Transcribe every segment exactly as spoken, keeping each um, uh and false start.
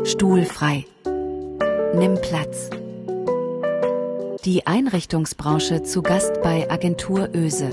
Stuhlfrei. Nimm Platz. Die Einrichtungsbranche zu Gast bei Agentur Oese.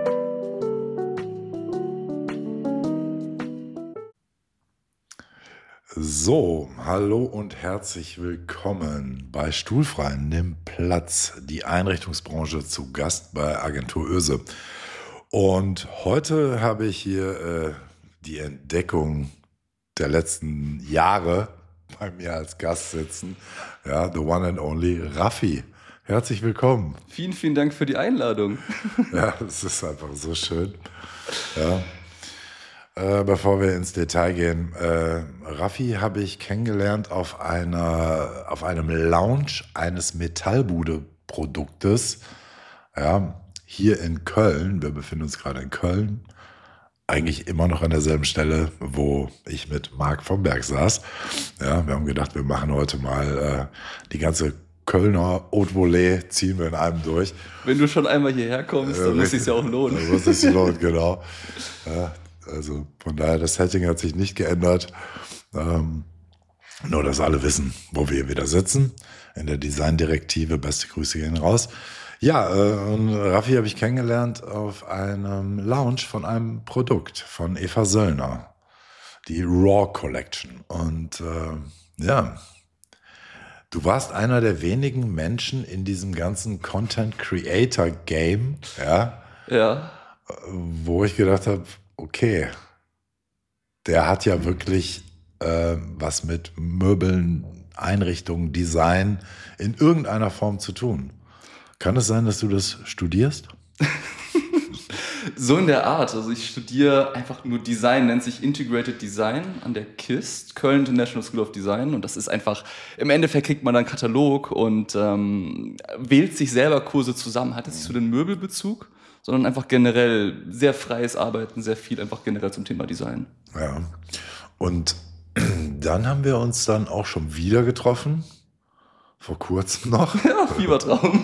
So, hallo und herzlich willkommen bei Stuhlfrei. Nimm Platz. Die Einrichtungsbranche zu Gast bei Agentur Oese. Und heute habe ich hier äh, die Entdeckung der letzten Jahre bei mir als Gast sitzen. Ja, the one and only Raffi. Herzlich willkommen. Vielen, vielen Dank für die Einladung. Ja, es ist einfach so schön. Ja. Äh, bevor wir ins Detail gehen, äh, Raffi habe ich kennengelernt auf einer, auf einem Launch eines Metallbude-Produktes. Ja, hier in Köln. Wir befinden uns gerade in Köln. Eigentlich immer noch an derselben Stelle, wo ich mit Marc vom Berg saß. Ja, wir haben gedacht, wir machen heute mal äh, die ganze Kölner Haute Volée, ziehen wir in einem durch. Wenn du schon einmal hierher kommst, dann äh, muss es sich ja auch lohnen. Dann muss es sich lohnen, genau. Ja, also von daher, das Setting hat sich nicht geändert. Ähm, nur, dass alle wissen, wo wir wieder sitzen. In der Designdirektive. Beste Grüße gehen raus. Ja, äh, und Raffi habe ich kennengelernt auf einem Launch von einem Produkt von Eva Söllner. Die Raw Collection. Und äh, ja, du warst einer der wenigen Menschen in diesem ganzen Content Creator Game, ja, ja. wo ich gedacht habe, okay, der hat ja wirklich äh, was mit Möbeln, Einrichtungen, Design in irgendeiner Form zu tun. Kann es sein, dass du das studierst? So in der Art. Also ich studiere einfach nur Design, nennt sich Integrated Design an der K I S T, Köln International School of Design. Und das ist einfach, im Endeffekt kriegt man dann einen Katalog und ähm, wählt sich selber Kurse zusammen. Hat jetzt nicht so den Möbelbezug, sondern einfach generell sehr freies Arbeiten, sehr viel einfach generell zum Thema Design. Ja, und dann haben wir uns dann auch schon wieder getroffen, vor kurzem noch. Ja, Fiebertraum.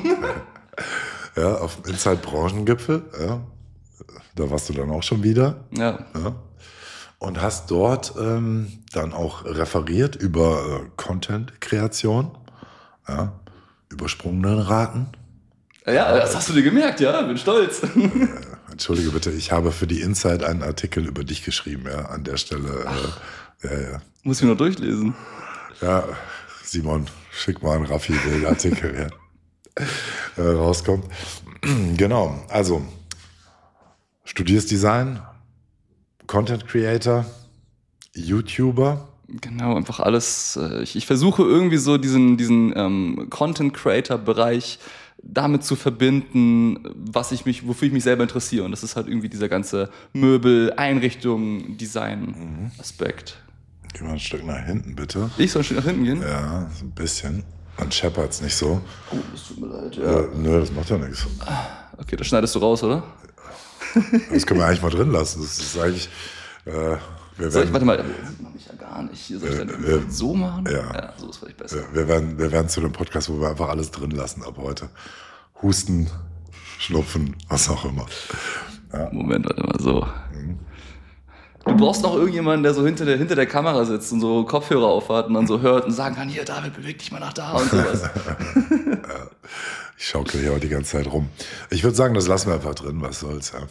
Ja, auf dem Inside-Branchengipfel, ja. Da warst du dann auch schon wieder. Ja. Ja. Und hast dort ähm, dann auch referiert über äh, Content-Kreation, ja, Übersprungenraten. Ja, das hast du dir gemerkt, ja, bin stolz. Äh, entschuldige bitte, ich habe für die Inside einen Artikel über dich geschrieben, ja, an der Stelle. Äh, ja, ja. Muss ich noch durchlesen. Ja, Simon, schick mal einen Raffi, den Artikel, ja. äh, rauskommt. Genau, also studierst Design, Content Creator, YouTuber. Genau, einfach alles. Ich, ich versuche irgendwie so diesen, diesen ähm, Content Creator Bereich damit zu verbinden, was ich mich, wofür ich mich selber interessiere. Und das ist halt irgendwie dieser ganze Möbel, Einrichtung, Design Aspekt. Geh mal ein Stück nach hinten, bitte. Ich soll ein Stück nach hinten gehen? Ja, so ein bisschen. Man scheppert's nicht so. Oh, das tut mir leid, ja. Äh, nö, das macht ja nichts. Okay, das schneidest du raus, oder? Das können wir eigentlich mal drin lassen. Das ist eigentlich... Äh, wir soll werden, ich, warte mal, das sieht man mich ja gar nicht. Soll ich dann äh, so machen? Ja. Ja, so ist vielleicht besser. Wir werden, wir werden zu einem Podcast, wo wir einfach alles drin lassen ab heute. Husten, Schnupfen, was auch immer. Ja. Moment, warte mal, so. Mhm. Du brauchst noch irgendjemanden, der so hinter der, hinter der Kamera sitzt und so Kopfhörer aufhat und dann so hört und sagen kann, hier, David, beweg dich mal nach da und sowas. Ja, ich schaukel hier auch die ganze Zeit rum. Ich würde sagen, das lassen wir einfach drin, was soll's. Ja.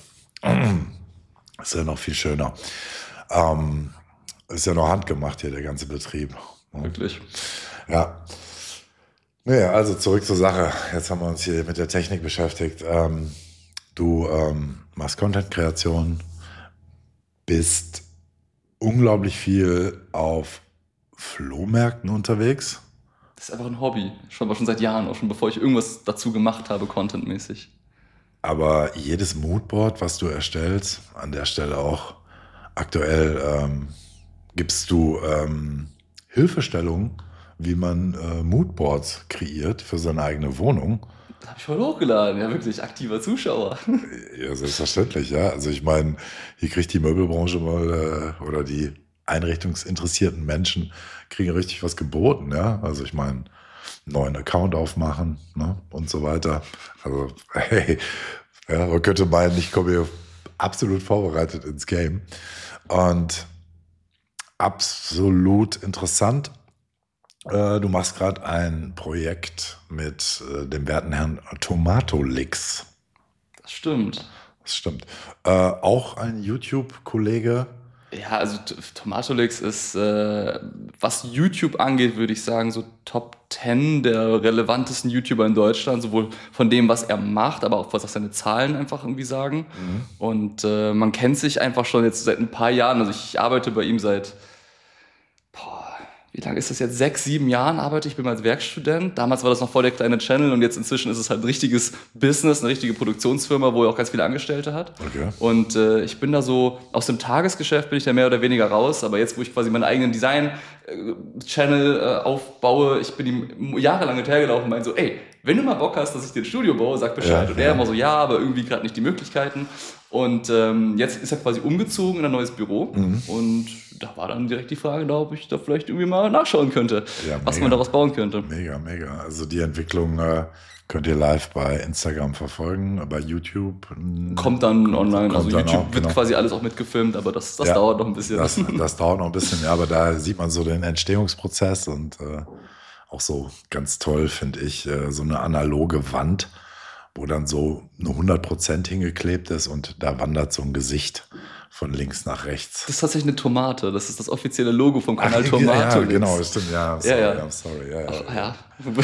Ist ja noch viel schöner. Ähm, ist ja noch handgemacht hier, der ganze Betrieb. Wirklich? Ja. Naja, also zurück zur Sache. Jetzt haben wir uns hier mit der Technik beschäftigt. Ähm, du ähm, machst Content-Kreation, bist unglaublich viel auf Flohmärkten unterwegs. Das ist einfach ein Hobby. Schon, aber schon seit Jahren, auch schon bevor ich irgendwas dazu gemacht habe, contentmäßig. Aber jedes Moodboard, was du erstellst, an der Stelle auch aktuell, ähm, gibst du ähm, Hilfestellungen, wie man äh, Moodboards kreiert für seine eigene Wohnung. Das habe ich heute hochgeladen, ja wirklich, aktiver Zuschauer. Ja, selbstverständlich, ja. Also ich meine, hier kriegt die Möbelbranche mal, äh, oder die einrichtungsinteressierten Menschen kriegen richtig was geboten, ja. Also ich meine, neuen Account aufmachen, ne, und so weiter. Also, hey, ja, man könnte meinen, ich komme hier absolut vorbereitet ins Game. Und absolut interessant, äh, du machst gerade ein Projekt mit äh, dem werten Herrn Tomatolix. Das stimmt. Das stimmt. Äh, auch ein YouTube-Kollege. Ja, also T- Tomatolix ist, äh, was YouTube angeht, würde ich sagen, so Top zehn der relevantesten YouTuber in Deutschland, sowohl von dem, was er macht, aber auch was seine Zahlen einfach irgendwie sagen. Mhm. Und äh, man kennt sich einfach schon jetzt seit ein paar Jahren. Also ich arbeite bei ihm seit, boah, wie lange ist das jetzt? Sechs, sieben Jahren arbeite ich, bin als Werkstudent. Damals war das noch voll der kleine Channel und jetzt inzwischen ist es halt ein richtiges Business, eine richtige Produktionsfirma, wo er auch ganz viele Angestellte hat. Okay. Und äh, ich bin da so, aus dem Tagesgeschäft bin ich da mehr oder weniger raus, aber jetzt, wo ich quasi meinen eigenen Design-Channel äh, aufbaue, ich bin ihm jahrelang hinterhergelaufen und meinte so, ey, wenn du mal Bock hast, dass ich dir ein Studio baue, sag Bescheid. Ja, und er ja. immer so, ja, aber irgendwie gerade nicht die Möglichkeiten. Und ähm, jetzt ist er quasi umgezogen in ein neues Büro. Mhm. Und da war dann direkt die Frage da, ob ich da vielleicht irgendwie mal nachschauen könnte, Ja, was mega. man daraus bauen könnte. Mega, mega. Also die Entwicklung äh, könnt ihr live bei Instagram verfolgen, bei YouTube. mh, Kommt dann online, kommt also dann YouTube auch, wird genau. quasi alles auch mitgefilmt, aber das, das Ja, dauert noch ein bisschen. Das, das dauert noch ein bisschen, ja, aber da sieht man so den Entstehungsprozess und äh, auch so ganz toll, finde ich, äh, so eine analoge Wand, wo dann so eine hundert Prozent hingeklebt ist und da wandert so ein Gesicht von links nach rechts. Das ist tatsächlich eine Tomate, das ist das offizielle Logo vom Kanal Ach, Tomato. ja, genau, stimmt, ja, I'm sorry, Ja, ja. I'm sorry, ja, ja. Ach, ja.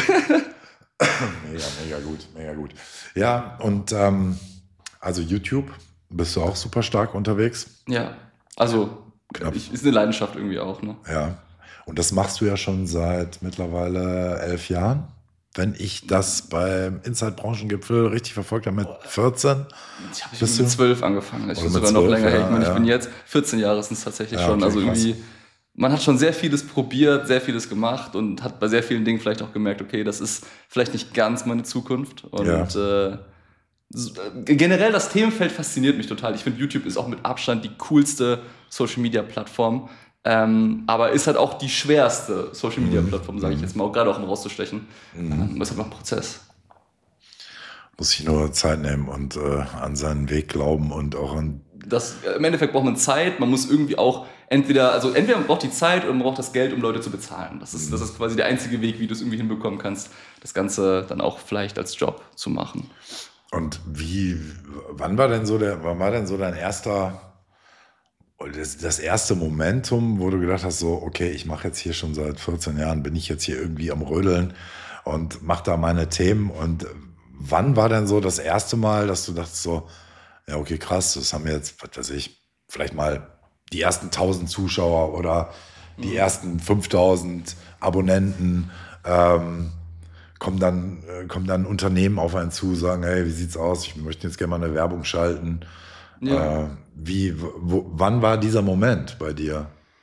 Mega, mega gut, mega gut. Ja, und ähm, also YouTube bist du auch super stark unterwegs. Ja, also Knapp. ich, ist eine Leidenschaft irgendwie auch, ne? Ja. Und das machst du ja schon seit mittlerweile elf Jahren. Wenn ich das beim Inside-Branchengipfel richtig verfolgt habe, mit vierzehn. Ich habe Bist mit du? zwölf angefangen. Ich Oder bin mit sogar noch zwölf, länger her. ja, Ich meine, ich ja. bin jetzt vierzehn Jahre sind es tatsächlich Ja, schon. okay, Also krass. irgendwie, man hat schon sehr vieles probiert, sehr vieles gemacht und hat bei sehr vielen Dingen vielleicht auch gemerkt, okay, das ist vielleicht nicht ganz meine Zukunft. Und äh, so- äh, generell das Themenfeld fasziniert mich total. Ich finde, YouTube ist auch mit Abstand die coolste Social-Media-Plattform. Ähm, aber ist halt auch die schwerste Social-Media-Plattform, sage ich jetzt mal, auch gerade auch um rauszustechen. Ähm, ist halt noch ein Prozess. Muss ich nur Zeit nehmen und äh, an seinen Weg glauben und auch an. Das, im Endeffekt braucht man Zeit, man muss irgendwie auch entweder, also entweder man braucht die Zeit oder man braucht das Geld, um Leute zu bezahlen. Das ist, das ist quasi der einzige Weg, wie du es irgendwie hinbekommen kannst, das Ganze dann auch vielleicht als Job zu machen. Und wie, wann war denn so der, wann war denn so dein erster, das, das erste Momentum, wo du gedacht hast, so, okay, ich mache jetzt hier schon seit vierzehn Jahren, bin ich jetzt hier irgendwie am Rödeln und mache da meine Themen. Und wann war denn so das erste Mal, dass du dachtest so, ja, okay, krass, das haben wir jetzt, was weiß ich, vielleicht mal die ersten tausend Zuschauer oder die ersten fünftausend Abonnenten, ähm, kommen dann, äh, kommen dann Unternehmen auf einen zu, sagen, hey, wie sieht's aus? Ich möchte jetzt gerne mal eine Werbung schalten. Ja. Äh, wie, wo, wann war dieser Moment bei dir?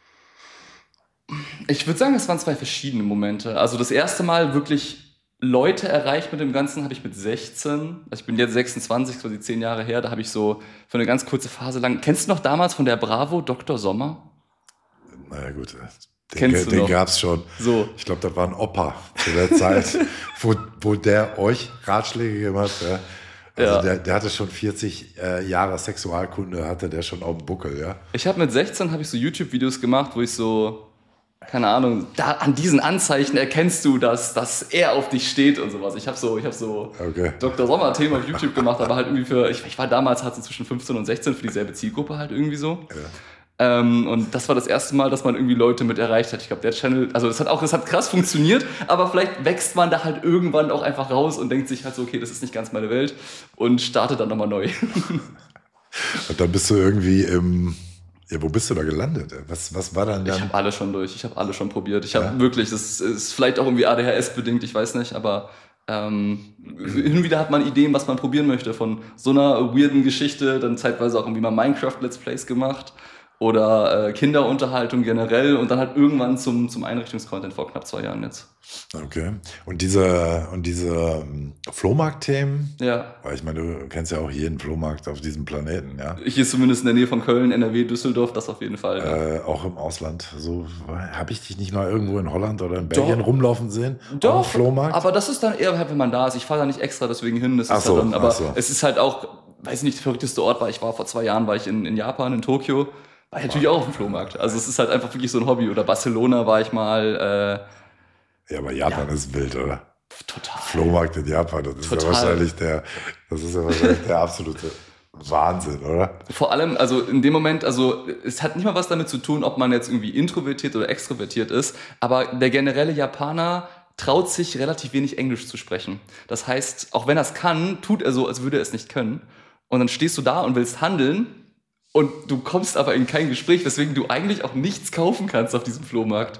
Ich würde sagen, es waren zwei verschiedene Momente. Also das erste Mal wirklich Leute erreicht mit dem Ganzen habe ich mit sechzehn. Also ich bin jetzt sechsundzwanzig, quasi zehn Jahre her. Da habe ich so für eine ganz kurze Phase lang. Kennst du noch damals von der Bravo Doktor Sommer? Naja, gut. Den, Kennst du den noch? gab's schon. So. Ich glaube, das war ein Opa zu der Zeit, wo, wo der euch Ratschläge gegeben hat. Ja. Also Ja. der, der hatte schon vierzig äh, Jahre Sexualkunde, hatte der schon auf dem Buckel, ja. Ich habe mit sechzehn habe ich so YouTube-Videos gemacht, wo ich so, keine Ahnung, da an diesen Anzeichen erkennst du, dass, dass er auf dich steht und sowas. Ich habe so, ich habe so Okay. Doktor Sommer-Themen auf YouTube gemacht, aber halt irgendwie für, ich, ich war damals halt so zwischen fünfzehn und sechzehn für dieselbe Zielgruppe halt irgendwie so. Ja. Ähm, und das war das erste Mal, dass man irgendwie Leute mit erreicht hat. Ich glaube, der Channel, also das hat auch, das hat krass funktioniert, aber vielleicht wächst man da halt irgendwann auch einfach raus und denkt sich halt so, okay, das ist nicht ganz meine Welt und startet dann nochmal neu. Und dann bist du irgendwie im, ja, wo bist du da gelandet? Was, was war dann Ich dann? habe alle schon durch, ich habe alle schon probiert. Ich habe Ja? wirklich, das ist vielleicht auch irgendwie A D H S-bedingt, ich weiß nicht, aber ähm, hin und wieder hat man Ideen, was man probieren möchte. Von so einer weirden Geschichte, dann zeitweise auch irgendwie mal Minecraft-Let's Plays gemacht oder äh, Kinderunterhaltung generell und dann halt irgendwann zum, zum Einrichtungscontent vor knapp zwei Jahren jetzt. Okay. Und diese, und diese ähm, Flohmarkt-Themen, Ja. weil ich meine, du kennst ja auch jeden Flohmarkt auf diesem Planeten, ja. Hier ist zumindest in der Nähe von Köln, N R W, Düsseldorf, das auf jeden Fall. Ja. Äh, auch im Ausland. So habe ich dich nicht mal irgendwo in Holland oder in Belgien Doch. rumlaufen sehen? Doch, Auf dem Flohmarkt? aber das ist dann eher halt, wenn man da ist. Ich fahre da nicht extra deswegen hin. Das Ach ist so, halt dann, aber ach so. es ist halt auch, weiß nicht, der verrückteste Ort war. Ich war vor zwei Jahren, war ich in, in Japan, in Tokio. War ich natürlich auch auf dem Flohmarkt. Also es ist halt einfach wirklich so ein Hobby. Oder Barcelona war ich mal, Ja, aber Japan Ja. ist wild, oder? Total. Flohmarkt in Japan, das ist ja Total. wahrscheinlich der, das ist ja wahrscheinlich der absolute Wahnsinn, oder? Vor allem, also in dem Moment, also es hat nicht mal was damit zu tun, ob man jetzt irgendwie introvertiert oder extrovertiert ist, aber der generelle Japaner traut sich relativ wenig Englisch zu sprechen. Das heißt, auch wenn er es kann, tut er so, als würde er es nicht können. Und dann stehst du da und willst handeln und du kommst aber in kein Gespräch, weswegen du eigentlich auch nichts kaufen kannst auf diesem Flohmarkt.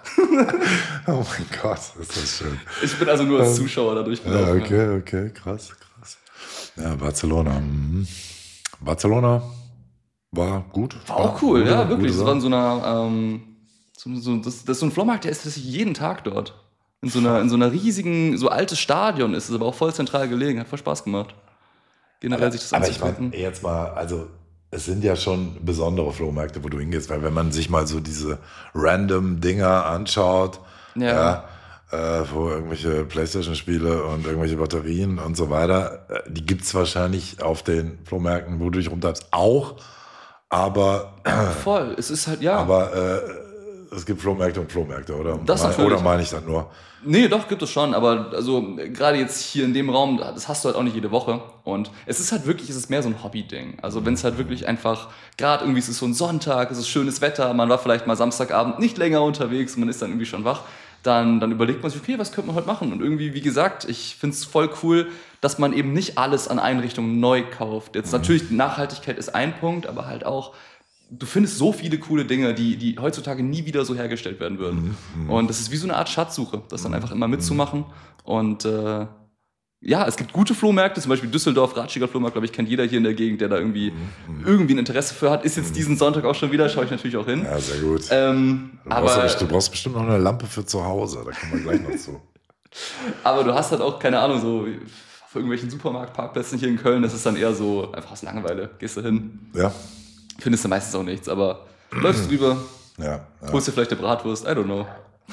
Oh mein Gott, ist das schön. Ich bin also nur als Zuschauer da Ja, durchgelaufen. okay, okay, krass, krass. Ja, Barcelona. mhm. Barcelona war gut. War auch cool, gute- ja, wirklich. gute Das Sache. war in so einer, ähm, so, so, das, das ist so ein Flohmarkt, der ist tatsächlich jeden Tag dort. In so einer, in so einer riesigen, so altes Stadion ist es, aber auch voll zentral gelegen. Hat voll Spaß gemacht. Generell sich das Aber ich anzugucken. meine, jetzt mal, also es sind ja schon besondere Flohmärkte, wo du hingehst, weil wenn man sich mal so diese random Dinger anschaut, Ja. ja, äh, wo irgendwelche Playstation-Spiele und irgendwelche Batterien und so weiter, äh, die gibt's wahrscheinlich auf den Flohmärkten, wo du dich rumtreibst, auch, aber, Voll. Es ist halt, ja. aber äh, es gibt Flohmärkte und Flohmärkte, oder? Das Mein- natürlich. Oder meine ich das nur? Nee, doch, gibt es schon, aber also gerade jetzt hier in dem Raum, das hast du halt auch nicht jede Woche. Und es ist halt wirklich, es ist mehr so ein Hobby-Ding. Also wenn es halt wirklich einfach, gerade irgendwie ist es so ein Sonntag, es ist schönes Wetter, man war vielleicht mal Samstagabend nicht länger unterwegs, man ist dann irgendwie schon wach, dann, dann überlegt man sich, okay, was könnte man heute machen? Und irgendwie, wie gesagt, ich finde es voll cool, dass man eben nicht alles an Einrichtungen neu kauft. Jetzt natürlich, Nachhaltigkeit ist ein Punkt, aber halt auch, du findest so viele coole Dinge, die, die heutzutage nie wieder so hergestellt werden würden. Und das ist wie so eine Art Schatzsuche, das dann einfach immer mitzumachen. Und äh, ja, es gibt gute Flohmärkte, zum Beispiel Düsseldorf, Ratschiger Flohmarkt, glaube ich, kennt jeder hier in der Gegend, der da irgendwie, irgendwie ein Interesse für hat. Ist jetzt diesen Sonntag auch schon wieder, schaue ich natürlich auch hin. Ja, sehr gut. Ähm, du, brauchst aber, aber, du brauchst bestimmt noch eine Lampe für zu Hause, da kommen wir gleich noch zu. aber du hast halt auch, keine Ahnung, so auf irgendwelchen Supermarktparkplätzen hier in Köln, das ist dann eher so, einfach aus Langeweile, gehst du hin, Ja, findest du meistens auch nichts, aber läufst drüber, ja, ja. holst dir vielleicht eine Bratwurst, I don't know.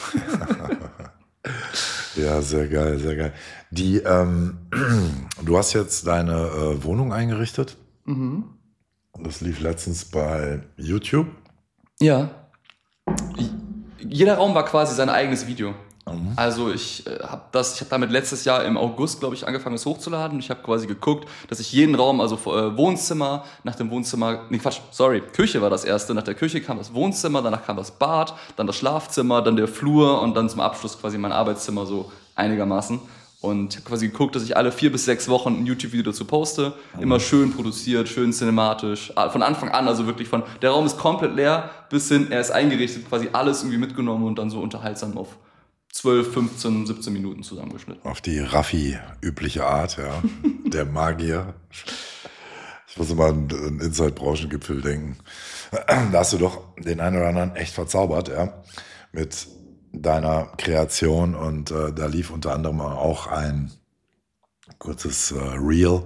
Ja, sehr geil, sehr geil. Die, ähm, du hast jetzt deine äh, Wohnung eingerichtet. Mhm. Und das lief letztens bei YouTube. Ja. Jeder Raum war quasi sein eigenes Video. Also ich äh, habe das, ich habe damit letztes Jahr im August, glaube ich, angefangen, es hochzuladen. Ich habe quasi geguckt, dass ich jeden Raum, also äh, Wohnzimmer, nach dem Wohnzimmer, nee Quatsch, sorry, Küche war das erste. Nach der Küche kam das Wohnzimmer, danach kam das Bad, dann das Schlafzimmer, dann der Flur und dann zum Abschluss quasi mein Arbeitszimmer so einigermaßen. Und ich habe quasi geguckt, dass ich alle vier bis sechs Wochen ein YouTube-Video dazu poste. Immer schön produziert, schön cinematisch. Von Anfang an, also wirklich von, der Raum ist komplett leer bis hin, er ist eingerichtet, quasi alles irgendwie mitgenommen und dann so unterhaltsam auf zwölf, fünfzehn, siebzehn Minuten zusammengeschnitten. Auf die Raffi-übliche Art, ja. Der Magier. Ich muss immer an einen Inside-Branchengipfel denken. Da hast du doch den einen oder anderen echt verzaubert, ja. Mit deiner Kreation und äh, da lief unter anderem auch ein kurzes äh, Reel,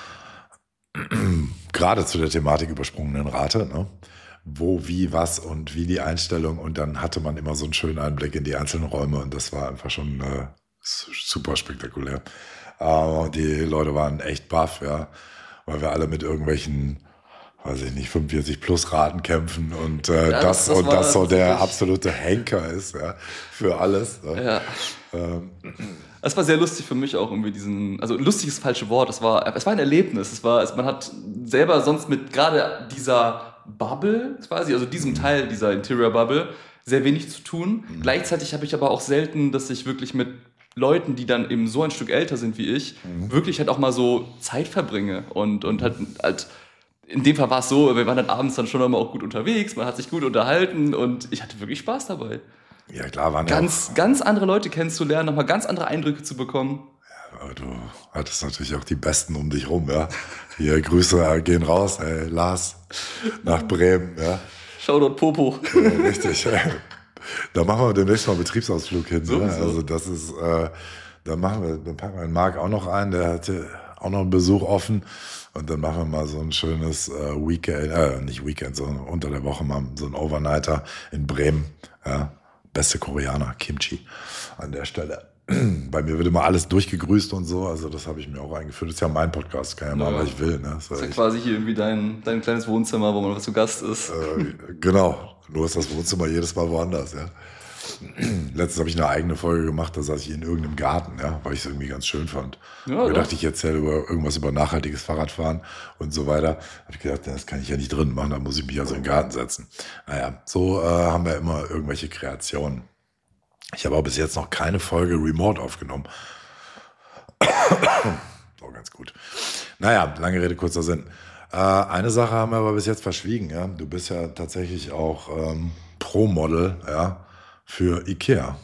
gerade zu der Thematik übersprungenen Rate, ne? Wo, wie, was und wie die Einstellung und dann hatte man immer so einen schönen Einblick in die einzelnen Räume und das war einfach schon äh, super spektakulär. Äh, die Leute waren echt baff, ja, weil wir alle mit irgendwelchen, weiß ich nicht, fünfundvierzig plus Raten kämpfen und äh, Ja, das, das- das und war das so der tatsächlich- absolute Henker ist, ja, für alles. Ne? Ja. Ähm, Es war sehr lustig für mich auch irgendwie diesen, also lustig ist das falsche Wort, es war, es war ein Erlebnis, es war, es, man hat selber sonst mit gerade dieser Bubble quasi, also diesem Teil dieser Interior Bubble, sehr wenig zu tun. Mhm. Gleichzeitig habe ich aber auch selten, dass ich wirklich mit Leuten, die dann eben so ein Stück älter sind wie ich, mhm. wirklich halt auch mal so Zeit verbringe und, und halt, halt in dem Fall war es so, wir waren dann abends dann schon immer auch gut unterwegs, man hat sich gut unterhalten und ich hatte wirklich Spaß dabei. ja klar, waren Ganz, ja auch, ganz andere Leute kennenzulernen, nochmal ganz andere Eindrücke zu bekommen. aber du hattest natürlich auch die Besten um dich rum, ja. Hier, Grüße gehen raus, ey, Lars, nach Bremen, ja. Shoutout Popo. Ja, richtig. Da machen wir demnächst mal einen Betriebsausflug hin. So, Ne? so. Also das ist, äh, da machen wir, dann packen wir den Marc auch noch ein, der hatte auch noch einen Besuch offen. Und dann machen wir mal so ein schönes äh, Weekend, äh, nicht Weekend, sondern unter der Woche mal so ein Overnighter in Bremen. Ja. Beste Koreaner, Kimchi an der Stelle. Bei mir wird immer alles durchgegrüßt und so, also das habe ich mir auch eingeführt. Das ist ja mein Podcast, kann ja machen, Ja. was ich will. Ne? Das Das ist ja ich, quasi hier irgendwie dein, dein kleines Wohnzimmer, wo man zu Gast ist. äh, genau, nur ist das Wohnzimmer jedes Mal woanders. Ja. Letztens habe ich eine eigene Folge gemacht, da saß ich in irgendeinem Garten, ja, weil ich es irgendwie ganz schön fand. Ja, da ja. dachte ich, erzähle über irgendwas über nachhaltiges Fahrradfahren und so weiter. Habe ich gedacht, das kann ich ja nicht drin machen, da muss ich mich also in den Garten setzen. Naja, so äh, haben wir immer irgendwelche Kreationen. Ich habe aber bis jetzt noch keine Folge remote aufgenommen. So, ganz gut. Naja, lange Rede, kurzer Sinn. Äh, eine Sache haben wir aber bis jetzt verschwiegen. Ja? Du bist ja tatsächlich auch ähm, Pro-Model, ja, für Ikea.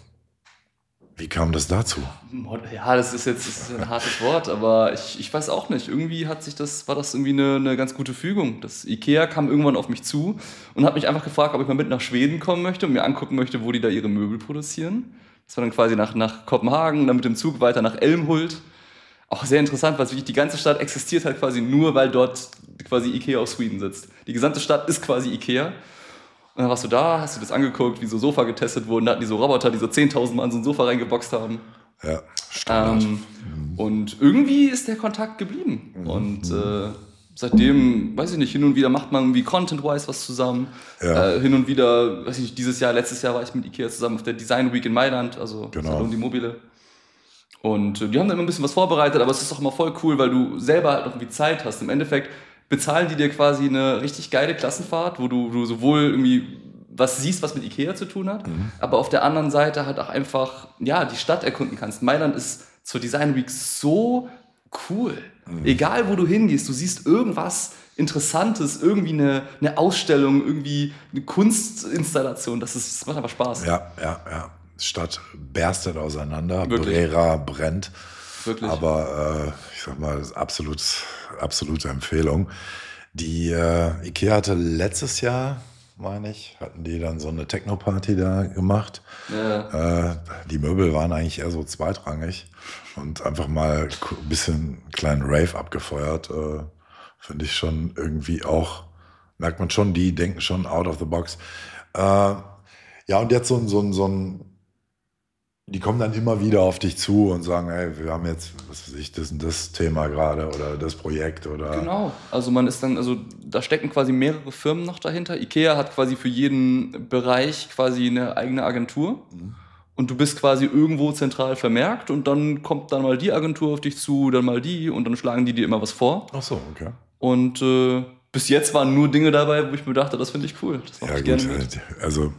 Wie kam das dazu? Ja, das ist jetzt das ist ein hartes Wort, aber ich, ich weiß auch nicht. Irgendwie hat sich das, war das irgendwie eine, eine ganz gute Fügung. Das Ikea kam irgendwann auf mich zu und hat mich einfach gefragt, ob ich mal mit nach Schweden kommen möchte und mir angucken möchte, wo die da ihre Möbel produzieren. Das war dann quasi nach, nach Kopenhagen, dann mit dem Zug weiter nach Elmhult. Auch sehr interessant, weil wirklich die ganze Stadt existiert halt quasi nur, weil dort quasi Ikea aus Schweden sitzt. Die gesamte Stadt ist quasi Ikea. Und dann warst du da, hast du das angeguckt, wie so Sofa getestet wurden. Da hatten die so Roboter, die so zehntausend Mal in so ein Sofa reingeboxt haben. Ja, Standard. Ähm, und irgendwie ist der Kontakt geblieben. Mhm. Und äh, seitdem, weiß ich nicht, hin und wieder macht man irgendwie Content-wise was zusammen. Ja. Äh, hin und wieder, weiß ich nicht, dieses Jahr, letztes Jahr war ich mit Ikea zusammen auf der Design Week in Mailand, also Genau. Salon die Mobile. Und äh, die haben da immer ein bisschen was vorbereitet, aber es ist auch immer voll cool, weil du selber halt noch irgendwie Zeit hast. Im Endeffekt bezahlen die dir quasi eine richtig geile Klassenfahrt, wo du, du sowohl irgendwie was siehst, was mit Ikea zu tun hat, mhm. aber auf der anderen Seite halt auch einfach, ja, die Stadt erkunden kannst. Mailand ist zur Design Week so cool. Mhm. Egal, wo du hingehst, du siehst irgendwas Interessantes, irgendwie eine, eine Ausstellung, irgendwie eine Kunstinstallation. Das, ist, das macht einfach Spaß. Ja, ja, ja. Die Stadt berstet auseinander, Wirklich? Brera brennt. Wirklich. Aber äh, ich sag mal, das ist absolut, absolute Empfehlung. Die äh, Ikea hatte letztes Jahr, meine ich, hatten die dann so eine Techno-Party da gemacht. Ja. Äh, die Möbel waren eigentlich eher so zweitrangig und einfach mal ein bisschen einen kleinen Rave abgefeuert. Äh, Finde ich schon irgendwie auch, merkt man schon, die denken schon out of the box. Äh, ja, und jetzt so ein, so ein, so ein die kommen dann immer wieder auf dich zu und sagen, hey, wir haben jetzt, was weiß ich, das und das Thema gerade oder das Projekt oder... Genau, also man ist dann, also da stecken quasi mehrere Firmen noch dahinter. Ikea hat quasi für jeden Bereich quasi eine eigene Agentur mhm. und du bist quasi irgendwo zentral vermerkt und dann kommt dann mal die Agentur auf dich zu, dann mal die und dann schlagen die dir immer was vor. Ach so, okay. Und äh, bis jetzt waren nur Dinge dabei, wo ich mir dachte, das finde ich cool. Das mache ja, ich gut, gerne mit. Also...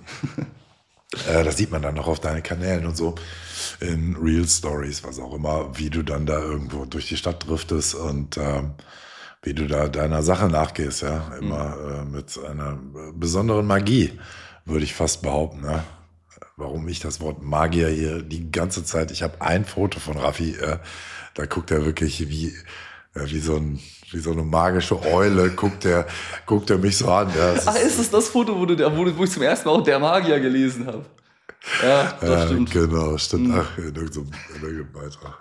Äh, das sieht man dann noch auf deinen Kanälen und so, in Real Stories, was auch immer, wie du dann da irgendwo durch die Stadt driftest und ähm, wie du da deiner Sache nachgehst, ja, immer mhm. äh, mit einer besonderen Magie, würde ich fast behaupten, ne? Warum ich das Wort Magier hier die ganze Zeit, ich habe ein Foto von Raffi, äh, da guckt er wirklich wie, äh, wie so ein wie so eine magische Eule, guckt er, guckt er mich so an. Ja, Ach, ist es das Foto, wo, du, wo, du, wo ich zum ersten Mal auch der Magier gelesen habe? Ja, das ja, stimmt. Genau, stimmt. Mhm. Ach, in irgendeinem, in irgendeinem Beitrag.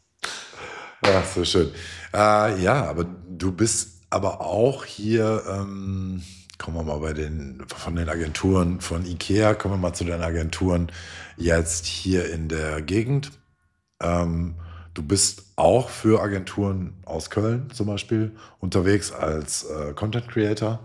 Ja. ja, so schön. Äh, ja, aber du bist aber auch hier, ähm, kommen wir mal bei den, von den Agenturen von Ikea, kommen wir mal zu den Agenturen jetzt hier in der Gegend. Ähm, Du bist auch für Agenturen aus Köln zum Beispiel unterwegs als äh, Content Creator?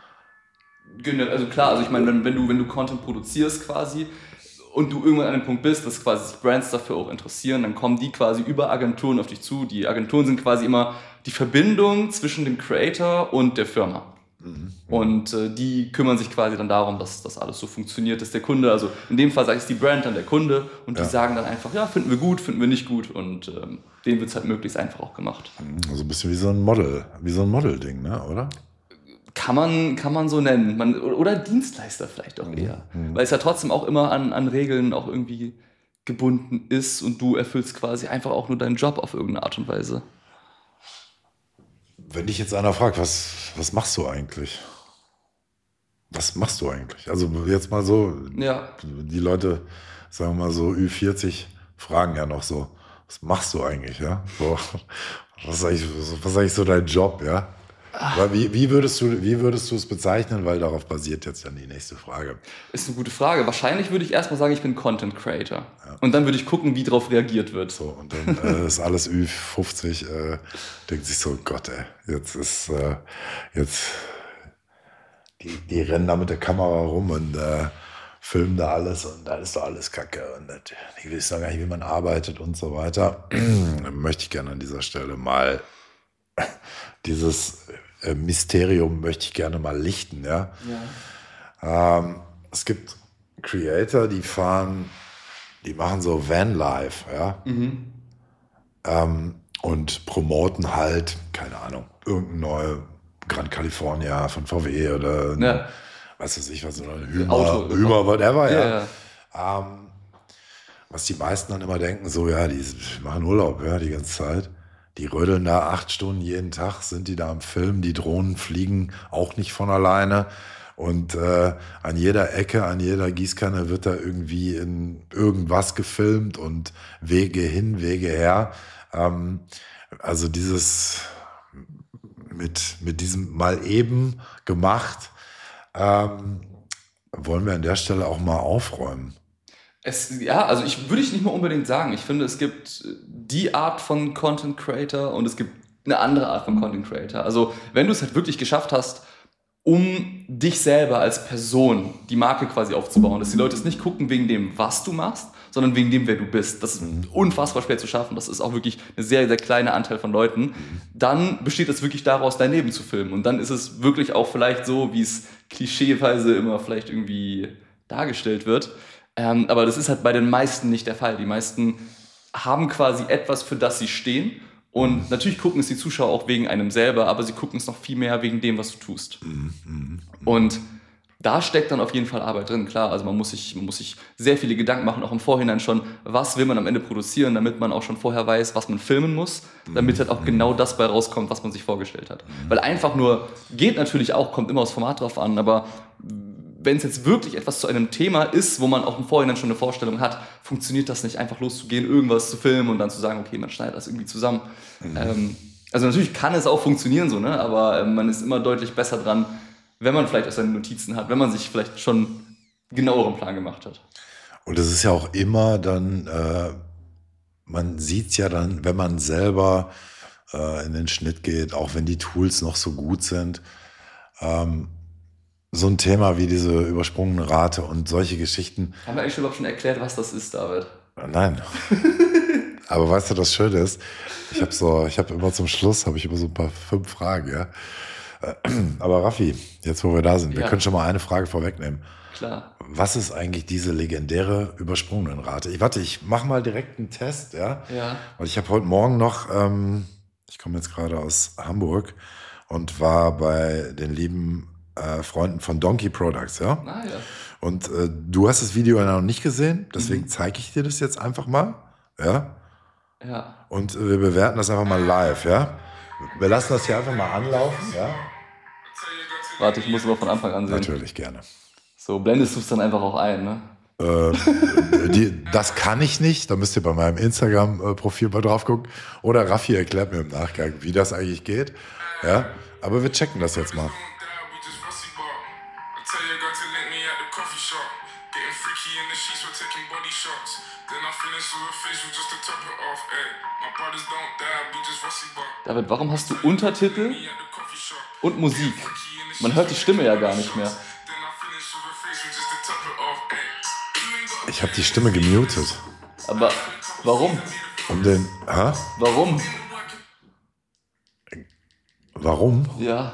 Also klar, also ich meine, wenn, wenn, du, wenn du Content produzierst quasi und du irgendwann an dem Punkt bist, dass quasi sich Brands dafür auch interessieren, dann kommen die quasi über Agenturen auf dich zu. Die Agenturen sind quasi immer die Verbindung zwischen dem Creator und der Firma. Mhm. Und äh, die kümmern sich quasi dann darum, dass das alles so funktioniert, dass der Kunde, also in dem Fall sage ich, ist die Brand dann der Kunde und die ja. sagen dann einfach, ja, finden wir gut, finden wir nicht gut und ähm, denen wird es halt möglichst einfach auch gemacht. Also ein bisschen wie so ein Model, wie so ein Model-Ding, ne, oder? Kann man, kann man so nennen. Man, oder Dienstleister vielleicht auch eher. Mhm. Weil es ja trotzdem auch immer an, an Regeln auch irgendwie gebunden ist und du erfüllst quasi einfach auch nur deinen Job auf irgendeine Art und Weise. Wenn dich jetzt einer fragt, was, was machst du eigentlich? Was machst du eigentlich? Also jetzt mal so, ja. Die Leute, sagen wir mal so Ü vierzig, fragen ja noch so, was machst du eigentlich? Ja? So, was ist eigentlich, was ist eigentlich so dein Job? Ja? Weil wie, wie, würdest du, wie würdest du es bezeichnen? Weil darauf basiert jetzt dann die nächste Frage. Ist eine gute Frage. Wahrscheinlich würde ich erstmal sagen, ich bin Content Creator. Ja. Und dann würde ich gucken, wie darauf reagiert wird. So, und dann äh, ist alles Ü fünfzig, äh, denkt sich so, Gott, ey, jetzt ist, äh, jetzt, die, die rennen da mit der Kamera rum und äh, filmen da alles und da ist doch alles Kacke und das, die wissen gar nicht, wie man arbeitet und so weiter. Dann möchte ich gerne an dieser Stelle mal dieses äh, Mysterium möchte ich gerne mal lichten. Ja? Ja. Ähm, es gibt Creator, die fahren, die machen so Vanlife, ja, mhm. ähm, und promoten halt, keine Ahnung, irgendeine neue Gran California von V W oder ja. was weiß ich, was, oder Hümer, Hümer, whatever, ja. ja, ja. Ähm, was die meisten dann immer denken, so, ja, die machen Urlaub, ja, die ganze Zeit. Die rödeln da acht Stunden jeden Tag, sind die da am Film, die Drohnen fliegen auch nicht von alleine. Und äh, an jeder Ecke, an jeder Gießkanne wird da irgendwie in irgendwas gefilmt und Wege hin, Wege her. Ähm, also dieses mit, mit diesem mal eben gemacht, ähm, wollen wir an der Stelle auch mal aufräumen. Es, ja, also ich würde ich nicht mal unbedingt sagen. Ich finde, es gibt die Art von Content Creator und es gibt eine andere Art von Content Creator. Also wenn du es halt wirklich geschafft hast, um dich selber als Person die Marke quasi aufzubauen, dass die Leute es nicht gucken wegen dem, was du machst, sondern wegen dem, wer du bist. Das ist unfassbar schwer zu schaffen. Das ist auch wirklich ein sehr, sehr kleiner Anteil von Leuten. Dann besteht es wirklich daraus, dein Leben zu filmen. Und dann ist es wirklich auch vielleicht so, wie es klischeeweise immer vielleicht irgendwie dargestellt wird. Ähm, aber das ist halt bei den meisten nicht der Fall. Die meisten haben quasi etwas, für das sie stehen. Und natürlich gucken es die Zuschauer auch wegen einem selber, aber sie gucken es noch viel mehr wegen dem, was du tust. Mhm. Und da steckt dann auf jeden Fall Arbeit drin, klar. Also man muss sich, man muss sich sehr viele Gedanken machen, auch im Vorhinein schon, was will man am Ende produzieren, damit man auch schon vorher weiß, was man filmen muss, damit halt auch genau das bei rauskommt, was man sich vorgestellt hat. Weil einfach nur, geht natürlich auch, kommt immer aufs Format drauf an, aber wenn es jetzt wirklich etwas zu einem Thema ist, wo man auch im Vorhinein schon eine Vorstellung hat, funktioniert das nicht, einfach loszugehen, irgendwas zu filmen und dann zu sagen, okay, man schneidet das irgendwie zusammen. Mhm. Ähm, also natürlich kann es auch funktionieren so, ne? Aber ähm, man ist immer deutlich besser dran, wenn man vielleicht auch seine Notizen hat, wenn man sich vielleicht schon genaueren Plan gemacht hat. Und es ist ja auch immer dann, äh, man sieht es ja dann, wenn man selber äh, in den Schnitt geht, auch wenn die Tools noch so gut sind, ähm, so ein Thema wie diese übersprungene Rate und solche Geschichten. Haben wir eigentlich überhaupt schon erklärt, was das ist, David? Nein. Aber weißt du, das Schöne ist, ich habe so, ich habe immer zum Schluss, habe ich immer so ein paar fünf Fragen, ja. Aber Raffi, jetzt wo wir da sind, wir ja. können schon mal eine Frage vorwegnehmen. Klar. Was ist eigentlich diese legendäre übersprungene Rate? Ich, warte, ich mache mal direkt einen Test, ja. Ja. Weil ich habe heute Morgen noch, ähm, ich komme jetzt gerade aus Hamburg und war bei den lieben Äh, Freunden von Donkey Products, ja. Ah, ja. Und äh, du hast das Video ja noch nicht gesehen, deswegen mhm. zeige ich dir das jetzt einfach mal, ja. Ja. Und äh, wir bewerten das einfach mal live, ja. Wir lassen das hier einfach mal anlaufen, ja. Warte, ich muss aber von Anfang an sehen. Natürlich, gerne. So, blendest du es dann einfach auch ein, ne? Äh, die, das kann ich nicht, da müsst ihr bei meinem Instagram-Profil mal drauf gucken. Oder Raffi erklärt mir im Nachgang, wie das eigentlich geht, ja. Aber wir checken das jetzt mal. David, warum hast du Untertitel und Musik? Man hört die Stimme ja gar nicht mehr. Ich habe die Stimme gemutet. Aber warum? Um den... Hä? Warum? Warum? Ja.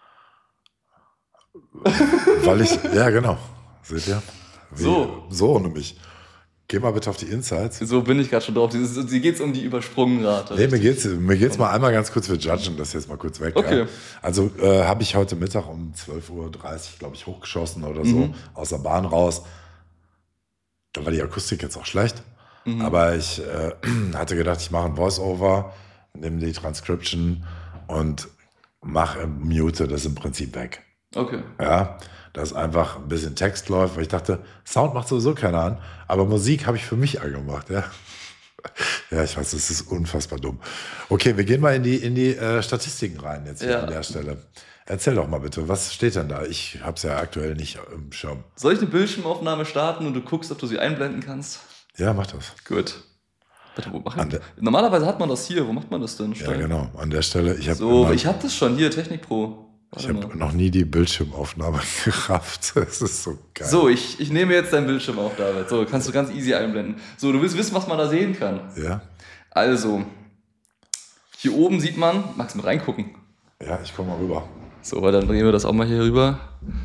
Weil ich... Ja, genau. Seht ihr? Wie, so. So nämlich. Geh mal bitte auf die Insights. So bin ich gerade schon drauf. Hier geht es um die Übersprungenrate. Nee, mir geht's, mir geht's mal einmal ganz kurz, wir judgen das jetzt mal kurz weg. Okay. Ja. Also äh, habe ich heute Mittag um zwölf Uhr dreißig, glaube ich, hochgeschossen oder so, mhm. aus der Bahn raus. Da war die Akustik jetzt auch schlecht. Mhm. Aber ich äh, hatte gedacht, ich mache ein Voice-Over, nehme die Transcription und mache, mute das im Prinzip weg. Okay. Ja, dass einfach ein bisschen Text läuft, weil ich dachte, Sound macht sowieso keiner an, aber Musik habe ich für mich angemacht, ja. Ja, ich weiß, das ist unfassbar dumm. Okay, wir gehen mal in die, in die äh, Statistiken rein jetzt hier ja. an der Stelle. Erzähl doch mal bitte, was steht denn da? Ich habe es ja aktuell nicht im Schirm. Soll ich eine Bildschirmaufnahme starten und du guckst, ob du sie einblenden kannst? Ja, mach das. Gut. Warte, wo mach ich das? Normalerweise hat man das hier. Wo macht man das denn? Ja, genau. An der Stelle. Ich hab so, immer, ich habe das schon hier, Technik Pro. Ich habe noch nie die Bildschirmaufnahme gerafft. Das ist so geil. So, ich, ich nehme jetzt deinen Bildschirm auf, David. So, kannst du ganz easy einblenden. So, du willst wissen, was man da sehen kann. Ja. Also, hier oben sieht man, magst du mit reingucken? Ja, ich komme mal rüber. So, dann drehen wir das auch mal hier rüber.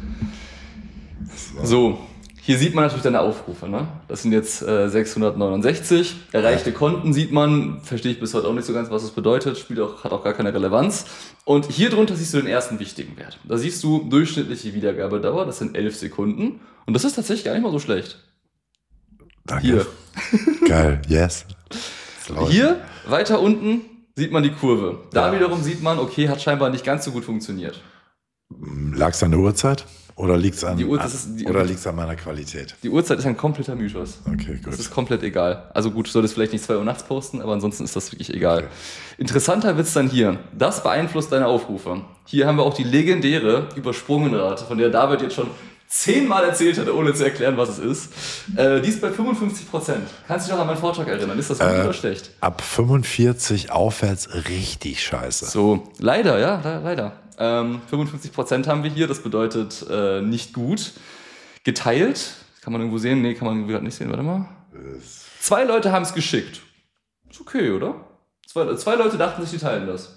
So, so hier sieht man natürlich deine Aufrufe. Ne? Das sind jetzt äh, sechshundertneunundsechzig. Erreichte ja. Konten sieht man. Verstehe ich bis heute auch nicht so ganz, was das bedeutet. Spielt auch, hat auch gar keine Relevanz. Und hier drunter siehst du den ersten wichtigen Wert. Da siehst du durchschnittliche Wiedergabedauer. Das sind elf Sekunden. Und das ist tatsächlich gar nicht mal so schlecht. Danke. Hier. Geil, yes. Hier, weiter unten, sieht man die Kurve. Da ja. wiederum sieht man, okay, hat scheinbar nicht ganz so gut funktioniert. Lag es an der Uhrzeit? Oder liegt es an, die Uhr, das ist die, oder liegt's an meiner Qualität? Die Uhrzeit ist ein kompletter Mythos. Okay, gut. Das ist komplett egal. Also gut, du solltest vielleicht nicht zwei Uhr nachts posten, aber ansonsten ist das wirklich egal. Okay. Interessanter wird's dann hier. Das beeinflusst deine Aufrufe. Hier haben wir auch die legendäre Übersprungenrate, von der David jetzt schon zehnmal erzählt hat, ohne zu erklären, was es ist. Äh, die ist bei fünfundfünfzig Prozent. Kannst du dich noch an meinen Vortrag erinnern? Ist das gut äh, oder schlecht? Ab fünfundvierzig aufwärts richtig scheiße. So, leider, ja, le- leider. Ähm, fünfundfünfzig Prozent haben wir hier, das bedeutet äh, nicht gut. Geteilt, kann man irgendwo sehen? Nee, kann man gerade nicht sehen, warte mal. Zwei Leute haben es geschickt. Ist okay, oder? Zwei, zwei Leute dachten sich, die teilen das.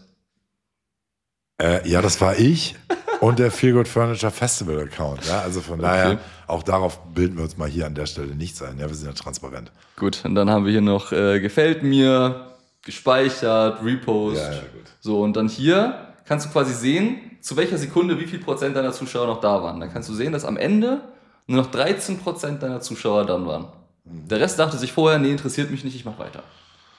Äh, ja, das war ich und der Feel Good Furniture Festival Account. Ja? Also von Okay. daher, auch darauf bilden wir uns mal hier an der Stelle nicht ein. Ja, wir sind ja transparent. Gut, und dann haben wir hier noch äh, gefällt mir, gespeichert, Repost. Ja, ja, gut. So, und dann hier kannst du quasi sehen, zu welcher Sekunde wie viel Prozent deiner Zuschauer noch da waren. Dann kannst du sehen, dass am Ende nur noch dreizehn Prozent deiner Zuschauer dann waren. Der Rest dachte sich vorher, nee, interessiert mich nicht, ich mach weiter.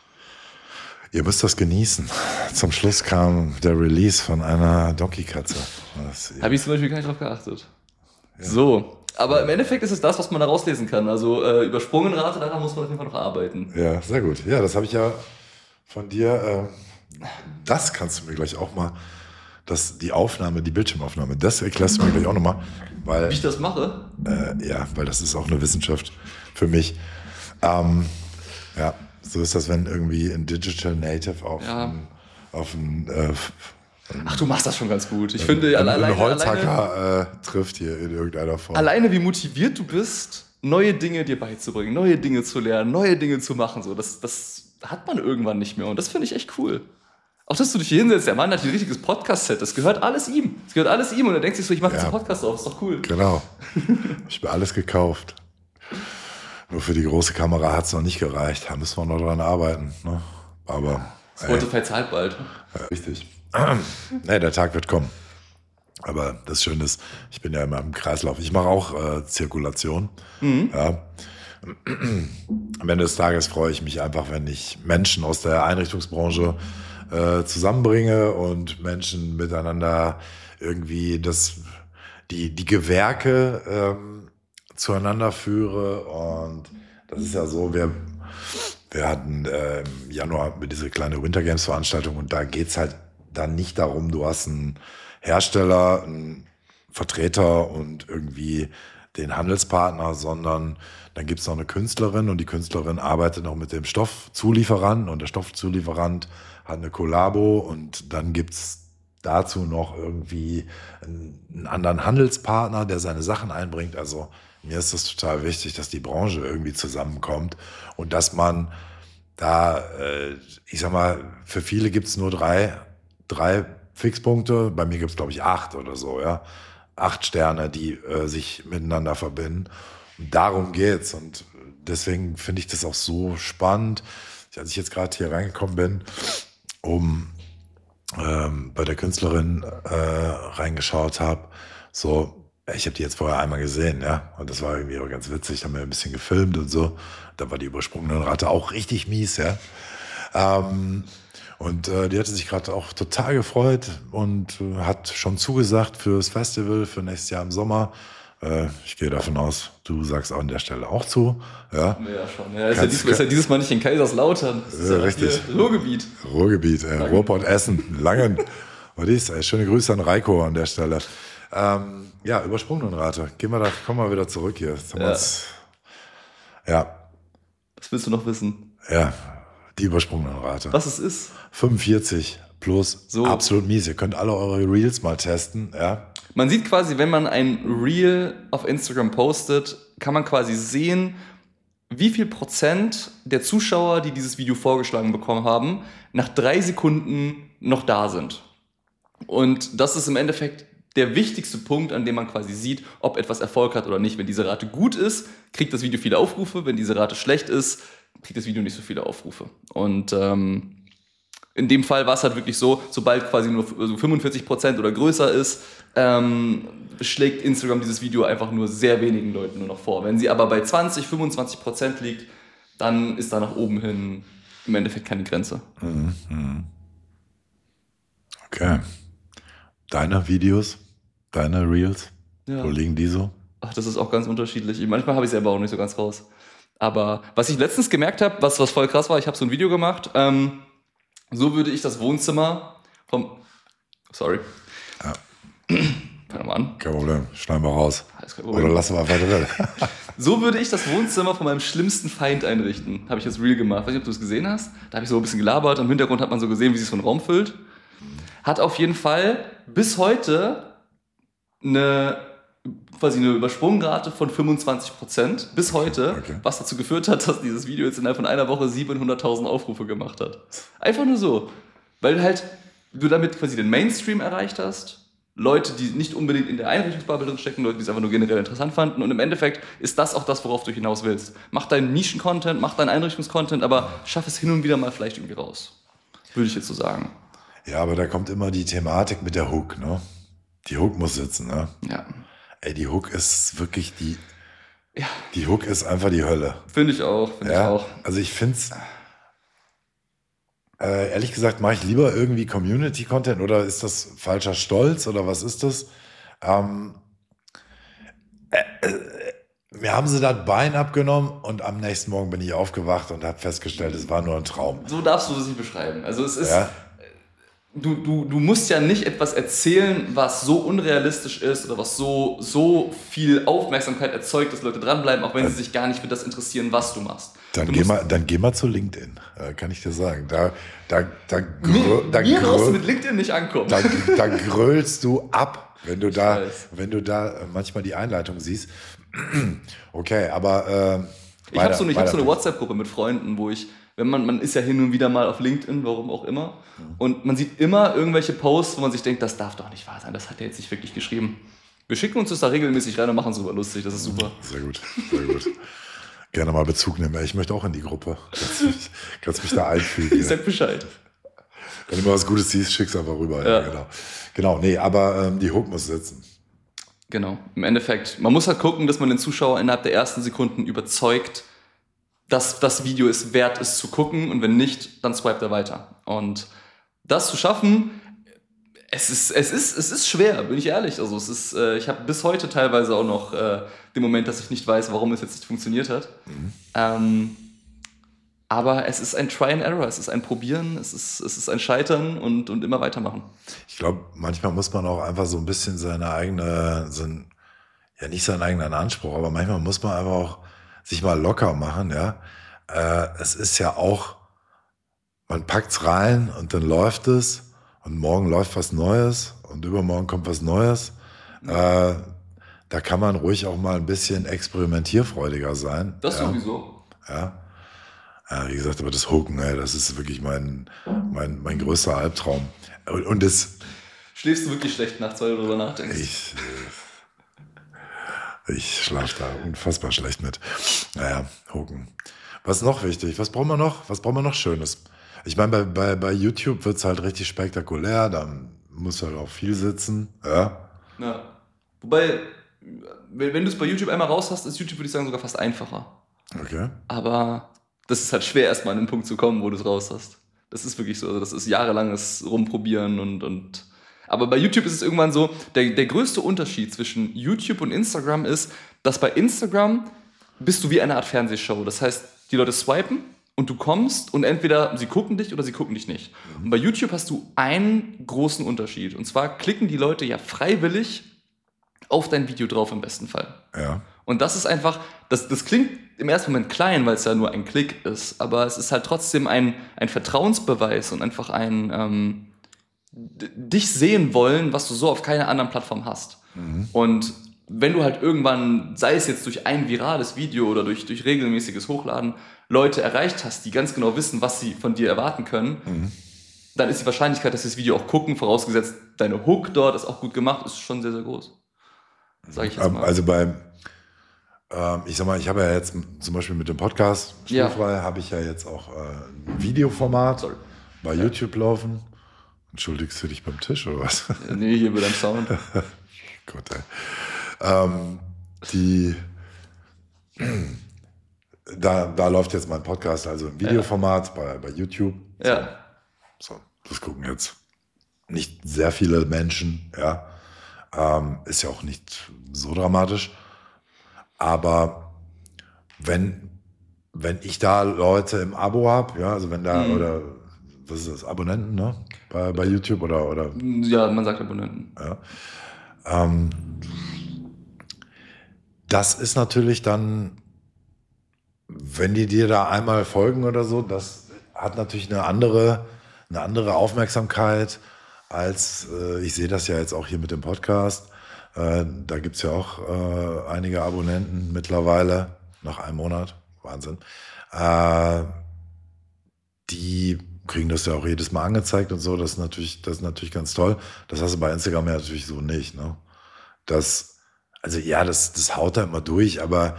Ihr müsst das genießen. Zum Schluss kam der Release von einer Donkey-Katze. Das- Habe ich zum Beispiel gar nicht drauf geachtet. So, aber im Endeffekt ist es das, was man da rauslesen kann. Also äh, Übersprungenrate, daran muss man auf jeden Fall noch arbeiten. Ja, sehr gut. Ja, das habe ich ja von dir. Äh, das kannst du mir gleich auch mal, das, die Aufnahme, die Bildschirmaufnahme, das erklärst du mir gleich auch nochmal. Weil, Wie ich das mache? äh, ja, weil das ist auch eine Wissenschaft für mich. Ähm, ja, so ist das, wenn irgendwie ein Digital Native auf Ja. ein, auf ein äh, Ach, du machst das schon ganz gut. Ich ein, finde, ein, alleine, ein alleine, Holzhacker äh, trifft hier in irgendeiner Form. alleine wie motiviert du bist, neue Dinge dir beizubringen, neue Dinge zu lernen, neue Dinge zu machen, so, das, das hat man irgendwann nicht mehr. Und das finde ich echt cool. Auch, dass du dich hier hinsetzt, der Mann hat ein richtiges Podcast-Set, das gehört alles ihm. Das gehört alles ihm und er denkt sich so, ich mache jetzt Ja. einen Podcast auf, ist doch cool. Genau. Ich habe alles gekauft. Nur für die große Kamera hat es noch nicht gereicht. Da müssen wir noch dran arbeiten. Ne? Aber Spotify zahlt bald. äh, richtig. Nee, der Tag wird kommen. Aber das Schöne ist, ich bin ja immer im Kreislauf. Ich mache auch äh, Zirkulation. Ja. Am Ende des Tages freue ich mich einfach, wenn ich Menschen aus der Einrichtungsbranche äh, zusammenbringe und Menschen miteinander irgendwie das, die, die Gewerke ähm, zueinander führe. Und das ist ja so, wir, wir hatten äh, im Januar diese kleine Winter Games Veranstaltung und da geht's halt dann nicht darum, du hast einen Hersteller, einen Vertreter und irgendwie den Handelspartner, sondern dann gibt's noch eine Künstlerin und die Künstlerin arbeitet noch mit dem Stoffzulieferanten und der Stoffzulieferant hat eine Kollabo und dann gibt's dazu noch irgendwie einen, einen anderen Handelspartner, der seine Sachen einbringt. Also mir ist es total wichtig, dass die Branche irgendwie zusammenkommt und dass man da, äh, ich sag mal, für viele gibt's nur drei, drei Fixpunkte. Bei mir gibt's glaube ich acht oder so, ja. Acht Sterne, die äh, sich miteinander verbinden. Und darum geht's. Und deswegen finde ich das auch so spannend. Als ich jetzt gerade hier reingekommen bin, um ähm, bei der Künstlerin äh, reingeschaut habe, so, ich habe die jetzt vorher einmal gesehen, ja, und das war irgendwie auch ganz witzig, haben wir ein bisschen gefilmt und so. Da war die Übersprungenrate auch richtig mies, ja. Ähm, und äh, die hatte sich gerade auch total gefreut und äh, hat schon zugesagt fürs Festival für nächstes Jahr im Sommer. Äh, ich gehe davon aus, du sagst auch an der Stelle auch zu. Ja, Ja, schon. Ja, ist, ja Kannst- dieses, ist ja dieses Mal nicht in Kaiserslautern. Das ist Ja, ja richtig. hier Ruhrgebiet. Ruhrgebiet, äh, Ruhrpott Essen, Langen. Was ist? Äh, schöne Grüße an Reiko an der Stelle. Ähm, ja, Übersprungenrate. Gehen wir da, kommen wir wieder zurück hier. Jetzt haben wir Ja. uns- ja, Was willst du noch wissen? ja, die Übersprungenrate. Was es ist? fünfundvierzig Plus So. absolut mies. Ihr könnt alle eure Reels mal testen. Ja. Man sieht quasi, wenn man ein Reel auf Instagram postet, kann man quasi sehen, wie viel Prozent der Zuschauer, die dieses Video vorgeschlagen bekommen haben, nach drei Sekunden noch da sind. Und das ist im Endeffekt der wichtigste Punkt, an dem man quasi sieht, ob etwas Erfolg hat oder nicht. Wenn diese Rate gut ist, kriegt das Video viele Aufrufe. Wenn diese Rate schlecht ist, kriegt das Video nicht so viele Aufrufe. Und ähm, in dem Fall war es halt wirklich so, sobald quasi nur so fünfundvierzig Prozent oder größer ist, ähm, schlägt Instagram dieses Video einfach nur sehr wenigen Leuten nur noch vor. Wenn sie aber bei zwanzig, fünfundzwanzig Prozent liegt, dann ist da nach oben hin im Endeffekt keine Grenze. Mhm. Okay. Deine Videos, deine Reels, Ja. wo liegen die so? Ach, das ist auch ganz unterschiedlich. Manchmal habe ich selber auch nicht so ganz raus. Aber was ich letztens gemerkt habe, was, was voll krass war, ich habe so ein Video gemacht, ähm, so würde ich das Wohnzimmer vom... Sorry. Ja. Fang mal an. Kein Problem, schneiden wir raus. Alles kein Problem. Oder lassen wir einfach drin. So würde ich das Wohnzimmer von meinem schlimmsten Feind einrichten. Habe ich das Reel gemacht. Weiß nicht, ob du es gesehen hast. Da habe ich so ein bisschen gelabert. Im Hintergrund hat man so gesehen, wie sich so ein Raum füllt. Hat auf jeden Fall bis heute eine, quasi eine Übersprungrate von fünfundzwanzig Prozent. Bis heute. Okay. Was dazu geführt hat, dass dieses Video jetzt innerhalb von einer Woche siebenhunderttausend Aufrufe gemacht hat. Einfach nur so. Weil halt du damit quasi den Mainstream erreicht hast. Leute, die nicht unbedingt in der Einrichtungsbubble drin stecken, Leute, die es einfach nur generell interessant fanden. Und im Endeffekt ist das auch das, worauf du hinaus willst. Mach deinen Nischen-Content, mach deinen Einrichtungskontent, aber schaff es hin und wieder mal vielleicht irgendwie raus. Würde ich jetzt so sagen. Ja, aber da kommt immer die Thematik mit der Hook, ne? Die Hook muss sitzen, ne? Ja. Ey, die Hook ist wirklich die... Ja. Die Hook ist einfach die Hölle. Finde ich auch, finde Ja? ich auch. Also ich finde es... Äh, ehrlich gesagt, mache ich lieber irgendwie Community-Content oder ist das falscher Stolz oder was ist das? Ähm, äh, äh, mir haben sie das Bein abgenommen und am nächsten Morgen bin ich aufgewacht und habe festgestellt, es war nur ein Traum. So darfst du es nicht beschreiben. Also es ist... Ja? Du, du, du musst ja nicht etwas erzählen, was so unrealistisch ist oder was so, so viel Aufmerksamkeit erzeugt, dass Leute dranbleiben, auch wenn sie sich gar nicht für das interessieren, was du machst. Dann du geh, musst- mal, dann geh mal zu LinkedIn, äh, kann ich dir sagen. Da, da, da, Mir, grö, da, mir brauchst du grö, mit LinkedIn nicht ankommen. da, da grölst du ab, wenn du da, weiß. wenn du da äh, manchmal die Einleitung siehst. Okay, aber äh, Ich habe weiter, so, eine- ich hab weiter. so eine WhatsApp-Gruppe mit Freunden, wo ich, wenn man, man ist ja hin und wieder mal auf LinkedIn, warum auch immer, und man sieht immer irgendwelche Posts, wo man sich denkt, das darf doch nicht wahr sein, das hat er jetzt nicht wirklich geschrieben. Wir schicken uns das da regelmäßig rein und machen es super lustig, das ist super. Sehr gut, sehr gut. Gerne mal Bezug nehmen. Ich möchte auch in die Gruppe. Kannst mich, kannst mich da einfügen. Ich sag Bescheid. Wenn du mal was Gutes siehst, schick's einfach rüber. Ja. Ja. Ja, genau. Genau, nee, aber ähm, die Hook muss sitzen. Genau, im Endeffekt. Man muss halt gucken, dass man den Zuschauer innerhalb der ersten Sekunden überzeugt, dass das Video es wert ist zu gucken, und wenn nicht, dann swipet er weiter. Und das zu schaffen, es ist, es ist, es ist schwer, bin ich ehrlich. Also es ist, äh, ich habe bis heute teilweise auch noch äh, den Moment, dass ich nicht weiß, warum es jetzt nicht funktioniert hat. Mhm. Ähm, aber es ist ein Try and Error, es ist ein Probieren, es ist, es ist ein Scheitern und, und immer weitermachen. Ich glaube, manchmal muss man auch einfach so ein bisschen seine eigene, sein, ja nicht seinen eigenen Anspruch, aber manchmal muss man einfach auch sich mal locker machen, ja. Äh, es ist ja auch, man packt's rein und dann läuft es und morgen läuft was Neues und übermorgen kommt was Neues. Mhm. Äh, da kann man ruhig auch mal ein bisschen experimentierfreudiger sein. Das ja. sowieso. Ja. Ja, wie gesagt, aber das Hooken, ey, das ist wirklich mein, mein, mein größter Albtraum. Und, und das... Schläfst du wirklich schlecht nachts, weil du darüber nachdenkst? Ich, ich schlafe da unfassbar schlecht mit. Naja, Hooken. Was ist noch wichtig? Was brauchen wir noch? Was brauchen wir noch Schönes? Ich meine, bei, bei, bei YouTube wird es halt richtig spektakulär, da muss halt auch viel sitzen. Ja. Ja. Wobei, wenn, wenn du es bei YouTube einmal raus hast, ist YouTube, würde ich sagen, sogar fast einfacher. Okay. Aber das ist halt schwer, erstmal an den Punkt zu kommen, wo du es raus hast. Das ist wirklich so. Also das ist jahrelanges Rumprobieren und, und. Aber bei YouTube ist es irgendwann so, der, der größte Unterschied zwischen YouTube und Instagram ist, dass bei Instagram bist du wie eine Art Fernsehshow. Das heißt, die Leute swipen und du kommst und entweder sie gucken dich oder sie gucken dich nicht. Mhm. Und bei YouTube hast du einen großen Unterschied. Und zwar klicken die Leute ja freiwillig auf dein Video drauf im besten Fall. Ja. Und das ist einfach, das, das klingt im ersten Moment klein, weil es ja nur ein Klick ist, aber es ist halt trotzdem ein, ein Vertrauensbeweis und einfach ein, ähm, d- dich sehen wollen, was du so auf keiner anderen Plattform hast. Mhm. Und wenn du halt irgendwann, sei es jetzt durch ein virales Video oder durch, durch regelmäßiges Hochladen, Leute erreicht hast, die ganz genau wissen, was sie von dir erwarten können, mhm. dann ist die Wahrscheinlichkeit, dass sie das Video auch gucken, vorausgesetzt deine Hook dort ist auch gut gemacht, ist schon sehr, sehr groß. Sag ich jetzt mal. Also beim, ähm, ich sag mal, ich habe ja jetzt zum Beispiel mit dem Podcast Spielfrei, ja. habe ich ja jetzt auch äh, ein Videoformat Sorry. bei ja. YouTube laufen. Entschuldigst du dich beim Tisch oder was? Ja, nee, hier mit deinem Sound. Gut, ey. Ähm, die, da, da läuft jetzt mein Podcast, also im Videoformat ja. bei, bei YouTube. So. Ja. So, das gucken jetzt nicht sehr viele Menschen, ja. Ähm, ist ja auch nicht so dramatisch. Aber wenn, wenn ich da Leute im Abo habe, ja, also wenn da, mhm. oder was ist das, Abonnenten, ne? Bei, bei YouTube oder, oder? Ja, man sagt Abonnenten. Ja. Ähm, das ist natürlich dann, wenn die dir da einmal folgen oder so, das hat natürlich eine andere, eine andere Aufmerksamkeit als, äh, ich sehe das ja jetzt auch hier mit dem Podcast, äh, da gibt's ja auch äh, einige Abonnenten mittlerweile, nach einem Monat, Wahnsinn, äh, die kriegen das ja auch jedes Mal angezeigt und so, das ist natürlich, das ist natürlich ganz toll. Das hast du bei Instagram ja natürlich so nicht, ne? Das, also ja, das, das haut da immer durch, aber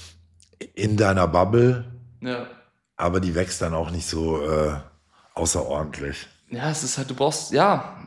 in deiner Bubble, ja. aber die wächst dann auch nicht so äh, außerordentlich. Ja, es ist halt, du brauchst, ja,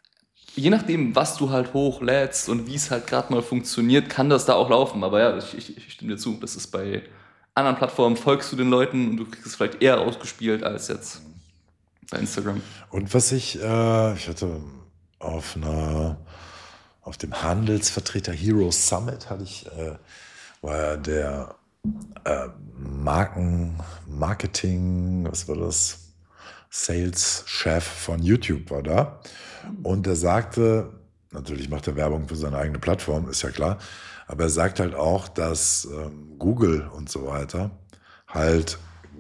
je nachdem, was du halt hochlädst und wie es halt gerade mal funktioniert, kann das da auch laufen. Aber ja, ich, ich, ich stimme dir zu, das ist bei anderen Plattformen, folgst du den Leuten und du kriegst es vielleicht eher ausgespielt als jetzt bei Instagram. Und was ich, äh, ich hatte auf einer, auf dem Handelsvertreter Heroes Summit hatte ich, äh, war der äh, Marken, Marketing, was war das? Sales-Chef von YouTube war da. Und er sagte, natürlich macht er Werbung für seine eigene Plattform, ist ja klar, aber er sagt halt auch, dass ähm, Google und so weiter halt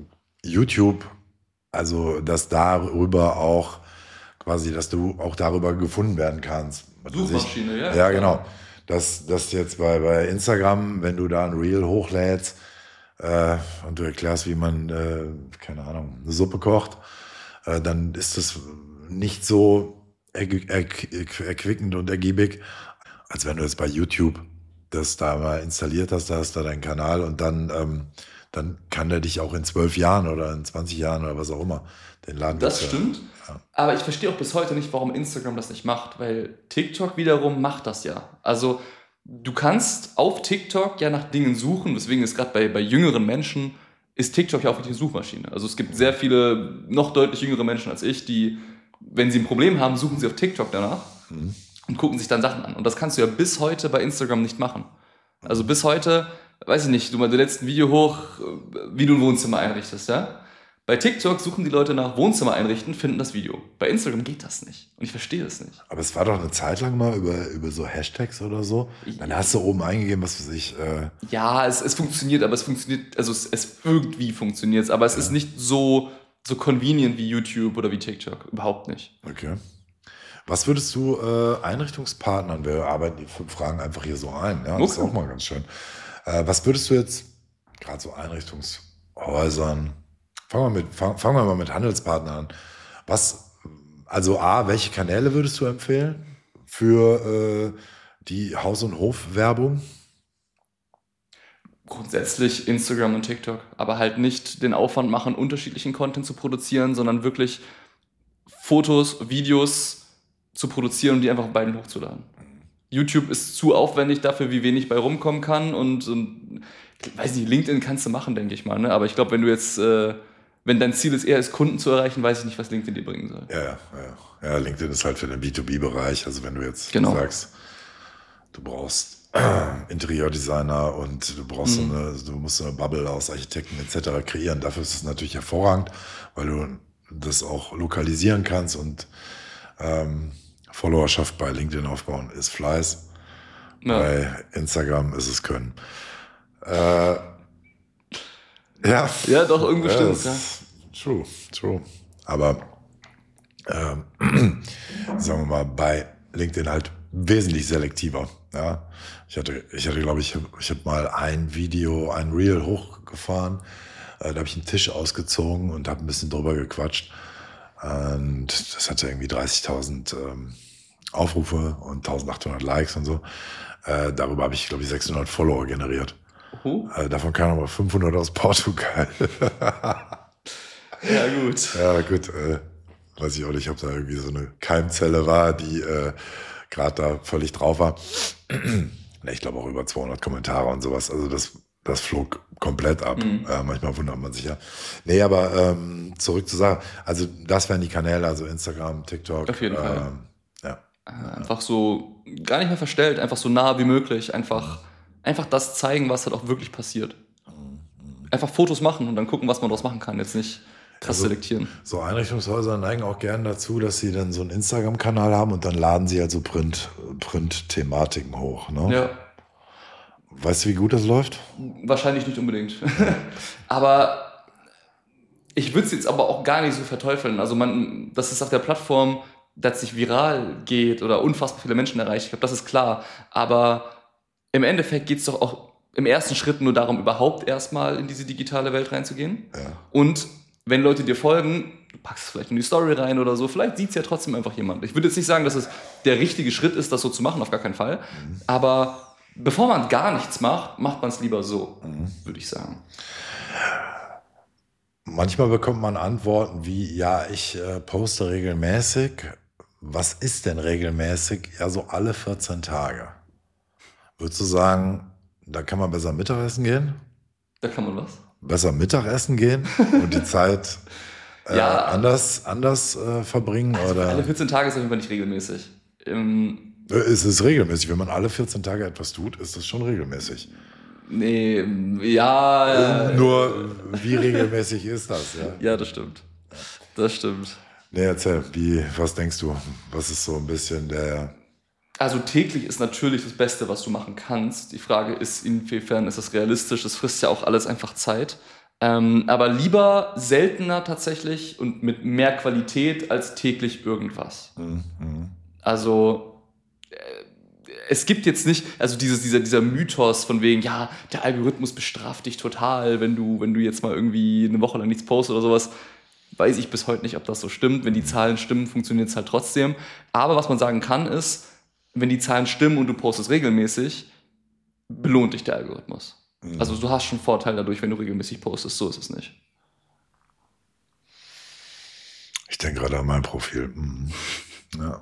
YouTube, also dass darüber auch quasi, dass du auch darüber gefunden werden kannst. Suchmaschine, ja. Ja, genau. Dass das jetzt bei, bei Instagram, wenn du da ein Reel hochlädst äh, und du erklärst, wie man, äh, keine Ahnung, eine Suppe kocht, äh, dann ist das nicht so erqu- erqu- erquickend und ergiebig, als wenn du jetzt bei YouTube das da mal installiert hast, da hast du deinen Kanal und dann, ähm, dann kann der dich auch in zwölf Jahren oder in zwanzig Jahren oder was auch immer den Laden. Das stimmt. Ja. Aber ich verstehe auch bis heute nicht, warum Instagram das nicht macht, weil TikTok wiederum macht das ja. Also du kannst auf TikTok ja nach Dingen suchen, deswegen ist gerade bei, bei jüngeren Menschen ist TikTok ja auch wirklich eine Suchmaschine. Also es gibt sehr viele noch deutlich jüngere Menschen als ich, die, wenn sie ein Problem haben, suchen sie auf TikTok danach mhm. und gucken sich dann Sachen an. Und das kannst du ja bis heute bei Instagram nicht machen. Also bis heute, weiß ich nicht, du mal das letzte Video hoch, wie du ein Wohnzimmer einrichtest, ja? Bei TikTok suchen die Leute nach Wohnzimmer einrichten, finden das Video. Bei Instagram geht das nicht. Und ich verstehe das nicht. Aber es war doch eine Zeit lang mal über, über so Hashtags oder so. Dann hast du oben eingegeben, was weiß ich. Äh ja, es, es funktioniert, aber es funktioniert, also es, es irgendwie funktioniert es, aber es ja. ist nicht so, so convenient wie YouTube oder wie TikTok. Überhaupt nicht. Okay. Was würdest du äh, Einrichtungspartnern, wir arbeiten die fünf Fragen einfach hier so ein, ja, das okay. ist auch mal ganz schön. Äh, was würdest du jetzt, gerade so Einrichtungshäusern, Fangen wir, mit, fang, fangen wir mal mit Handelspartnern an. Was, also A, welche Kanäle würdest du empfehlen für äh, die Haus- und Hofwerbung? Grundsätzlich Instagram und TikTok, aber halt nicht den Aufwand machen, unterschiedlichen Content zu produzieren, sondern wirklich Fotos, Videos zu produzieren und die einfach auf beiden hochzuladen. YouTube ist zu aufwendig dafür, wie wenig bei rumkommen kann und, und weiß nicht, LinkedIn kannst du machen, denke ich mal, ne? Aber ich glaube, wenn du jetzt äh, wenn dein Ziel ist, eher als Kunden zu erreichen, weiß ich nicht, was LinkedIn dir bringen soll. Ja, ja, ja. Ja, LinkedIn ist halt für den B zwei B-Bereich. Also wenn du jetzt genau. sagst, du brauchst äh, Interiordesigner und du brauchst mhm. so eine, du musst so eine Bubble aus Architekten et cetera kreieren. Dafür ist es natürlich hervorragend, weil du das auch lokalisieren kannst und ähm, Followerschaft bei LinkedIn aufbauen ist Fleiß. Ja. Bei Instagram ist es Können. Äh, Ja, ja, doch, irgendwie ja, stimmt. Ja. True, true. Aber ähm, sagen wir mal, bei LinkedIn halt wesentlich selektiver. Ja, ich hatte, ich hatte, glaube ich, ich habe mal ein Video, ein Reel hochgefahren. Äh, da habe ich einen Tisch ausgezogen und habe ein bisschen drüber gequatscht. Und das hatte irgendwie dreißigtausend ähm, Aufrufe und eintausendachthundert Likes und so. Äh, darüber habe ich, glaube ich, sechshundert Follower generiert. Uh. Äh, davon kamen aber fünfhundert aus Portugal. Ja, gut. Ja, gut. Äh, weiß ich auch nicht, ob da irgendwie so eine Keimzelle war, die äh, gerade da völlig drauf war. Ich glaube auch über zweihundert Kommentare und sowas. Also das, das flog komplett ab. Mhm. Äh, manchmal wundert man sich ja. Nee, aber ähm, zurück zur Sache. Also das wären die Kanäle, also Instagram, TikTok. Auf jeden ähm, Fall. Ja. Einfach so, gar nicht mehr verstellt, einfach so nah wie möglich. Einfach, einfach das zeigen, was halt auch wirklich passiert. Einfach Fotos machen und dann gucken, was man daraus machen kann. Jetzt nicht krass Also, selektieren. So Einrichtungshäuser neigen auch gern dazu, dass sie dann so einen Instagram-Kanal haben und dann laden sie also Print, Print-Thematiken hoch. Ne? Ja. Weißt du, wie gut das läuft? Wahrscheinlich nicht unbedingt. Aber ich würde es jetzt aber auch gar nicht so verteufeln. Also man, dass es auf der Plattform plötzlich viral geht oder unfassbar viele Menschen erreicht, ich glaube, das ist klar. Aber im Endeffekt geht es doch auch im ersten Schritt nur darum, überhaupt erstmal in diese digitale Welt reinzugehen. Ja. Und wenn Leute dir folgen, du packst es vielleicht in die Story rein oder so, vielleicht sieht es ja trotzdem einfach jemand. Ich würde jetzt nicht sagen, dass es der richtige Schritt ist, das so zu machen, auf gar keinen Fall. Mhm. Aber bevor man gar nichts macht, macht man es lieber so, mhm. würde ich sagen. Manchmal bekommt man Antworten wie, ja, ich äh, poste regelmäßig. Was ist denn regelmäßig? Ja, so alle vierzehn Tage. Würdest du sagen, da kann man besser Mittagessen gehen? Da kann man was? Besser Mittagessen gehen und die Zeit äh, ja, anders, anders äh, verbringen? Also oder? Alle vierzehn Tage ist auf jeden Fall nicht regelmäßig. Ähm, es ist regelmäßig. Wenn man alle vierzehn Tage etwas tut, ist das schon regelmäßig. Nee, ja. Äh, Nur, wie regelmäßig ist das? Ja, ja das stimmt. Das stimmt. Nee, erzähl, wie, was denkst du? Was ist so ein bisschen der... Also täglich ist natürlich das Beste, was du machen kannst. Die Frage ist, inwiefern ist das realistisch? Das frisst ja auch alles einfach Zeit. Ähm, aber lieber seltener tatsächlich und mit mehr Qualität als täglich irgendwas. Mhm. Also äh, es gibt jetzt nicht, also dieses, dieser, dieser Mythos von wegen, ja, der Algorithmus bestraft dich total, wenn du, wenn du jetzt mal irgendwie eine Woche lang nichts postest oder sowas. Weiß ich bis heute nicht, ob das so stimmt. Wenn die Zahlen stimmen, funktioniert es halt trotzdem. Aber was man sagen kann ist, wenn die Zahlen stimmen und du postest regelmäßig, belohnt dich der Algorithmus. Mhm. Also du hast schon Vorteil dadurch, wenn du regelmäßig postest. So ist es nicht. Ich denke gerade an mein Profil. Mhm. Ja.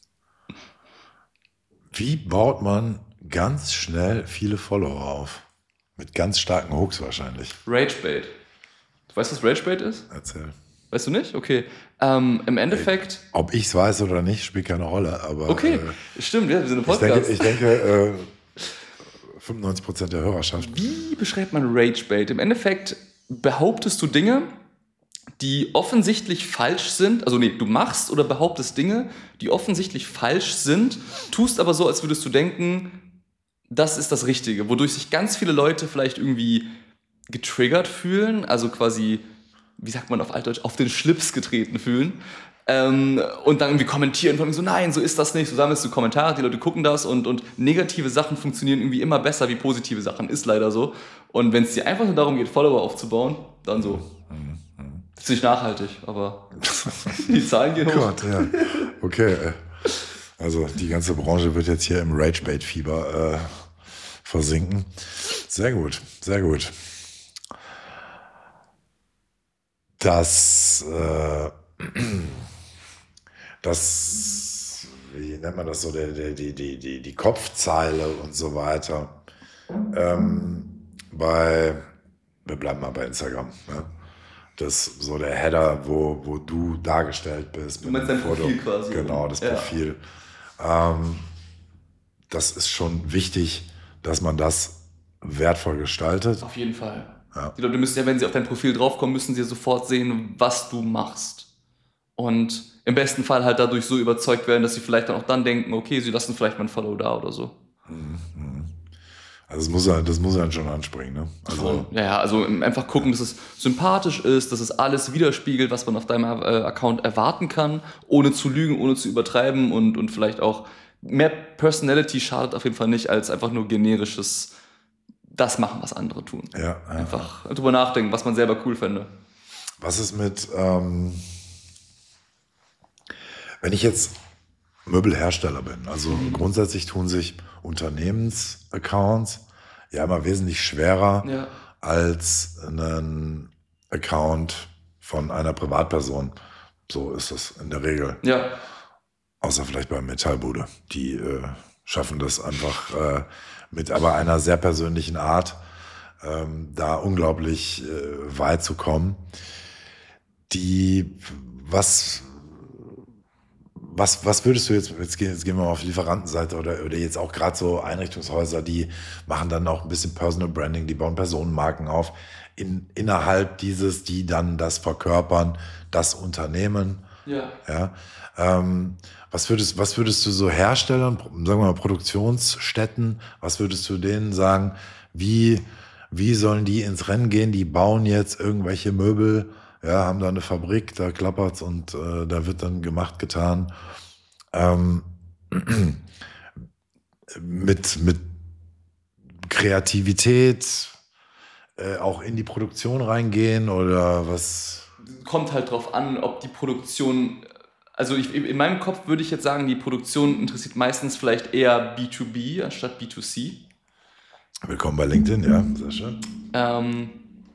Wie baut man ganz schnell viele Follower auf? Mit ganz starken Hooks wahrscheinlich. Ragebait. Du weißt, was Ragebait ist? Erzähl. Weißt du nicht? Okay. Ähm, Im Endeffekt... Ob ich es weiß oder nicht, spielt keine Rolle. Aber, okay, äh, stimmt. Ja, wir sind ein Podcast. Ich denke, ich denke äh, fünfundneunzig Prozent der Hörerschaft. Wie beschreibt man Ragebait? Im Endeffekt behauptest du Dinge, die offensichtlich falsch sind. Also nee, du machst oder behauptest Dinge, die offensichtlich falsch sind, tust aber so, als würdest du denken, das ist das Richtige. Wodurch sich ganz viele Leute vielleicht irgendwie getriggert fühlen, also quasi... wie sagt man auf Altdeutsch, auf den Schlips getreten fühlen ähm, und dann irgendwie kommentieren von mir so, nein, so ist das nicht, so sammelst du Kommentare, die Leute gucken das und, und negative Sachen funktionieren irgendwie immer besser wie positive Sachen, ist leider so. Und wenn es dir einfach nur darum geht, Follower aufzubauen, dann so. Ist nicht nachhaltig, aber die Zahlen gehen hoch. Gott, ja. Okay, also die ganze Branche wird jetzt hier im Ragebait-Fieber äh, versinken. Sehr gut, sehr gut. Das, äh, das, wie nennt man das so, der, der, die, die, die, die Kopfzeile und so weiter. Ähm, bei, wir bleiben mal bei Instagram. Ne? Das ist so der Header, wo, wo du dargestellt bist. Du meinst dein Profil quasi. Genau, das ja. Profil. Ähm, das ist schon wichtig, dass man das wertvoll gestaltet. Auf jeden Fall. Ja. Die Leute müssen ja, wenn sie auf dein Profil draufkommen, müssen sie sofort sehen, was du machst. Und im besten Fall halt dadurch so überzeugt werden, dass sie vielleicht dann auch dann denken, okay, sie lassen vielleicht mal ein Follow da oder so. Also das muss er, das muss er dann schon anspringen, ne? Also, ja, ja, also einfach gucken, dass es sympathisch ist, dass es alles widerspiegelt, was man auf deinem äh, Account erwarten kann, ohne zu lügen, ohne zu übertreiben und, und vielleicht auch mehr Personality schadet auf jeden Fall nicht, als einfach nur generisches das machen, was andere tun. Ja, ja. Einfach drüber nachdenken, was man selber cool fände. Was ist mit, ähm, wenn ich jetzt Möbelhersteller bin, also mhm. grundsätzlich tun sich Unternehmensaccounts ja immer wesentlich schwerer ja. als ein Account von einer Privatperson. So ist das in der Regel. Ja. Außer vielleicht bei Metallbude. Die äh, schaffen das einfach äh, mit aber einer sehr persönlichen Art, ähm, da unglaublich äh, weit zu kommen. Die, was... Was, was würdest du jetzt, jetzt gehen, jetzt gehen wir mal auf die Lieferantenseite oder, oder jetzt auch gerade so Einrichtungshäuser, die machen dann auch ein bisschen Personal Branding, die bauen Personenmarken auf, in, innerhalb dieses, die dann das verkörpern, das Unternehmen. Ja. Ja, ähm, was würdest, was würdest du so Herstellern, sagen wir mal Produktionsstätten, was würdest du denen sagen, wie, wie sollen die ins Rennen gehen, die bauen jetzt irgendwelche Möbel, ja, haben da eine Fabrik, da klappert's und äh, da wird dann gemacht, getan. Ähm, mit, mit Kreativität äh, auch in die Produktion reingehen oder was? Kommt halt drauf an, ob die Produktion, also ich, in meinem Kopf würde ich jetzt sagen, die Produktion interessiert meistens vielleicht eher B zwei B anstatt B zwei C. Willkommen bei LinkedIn, ja, sehr schön. Ähm,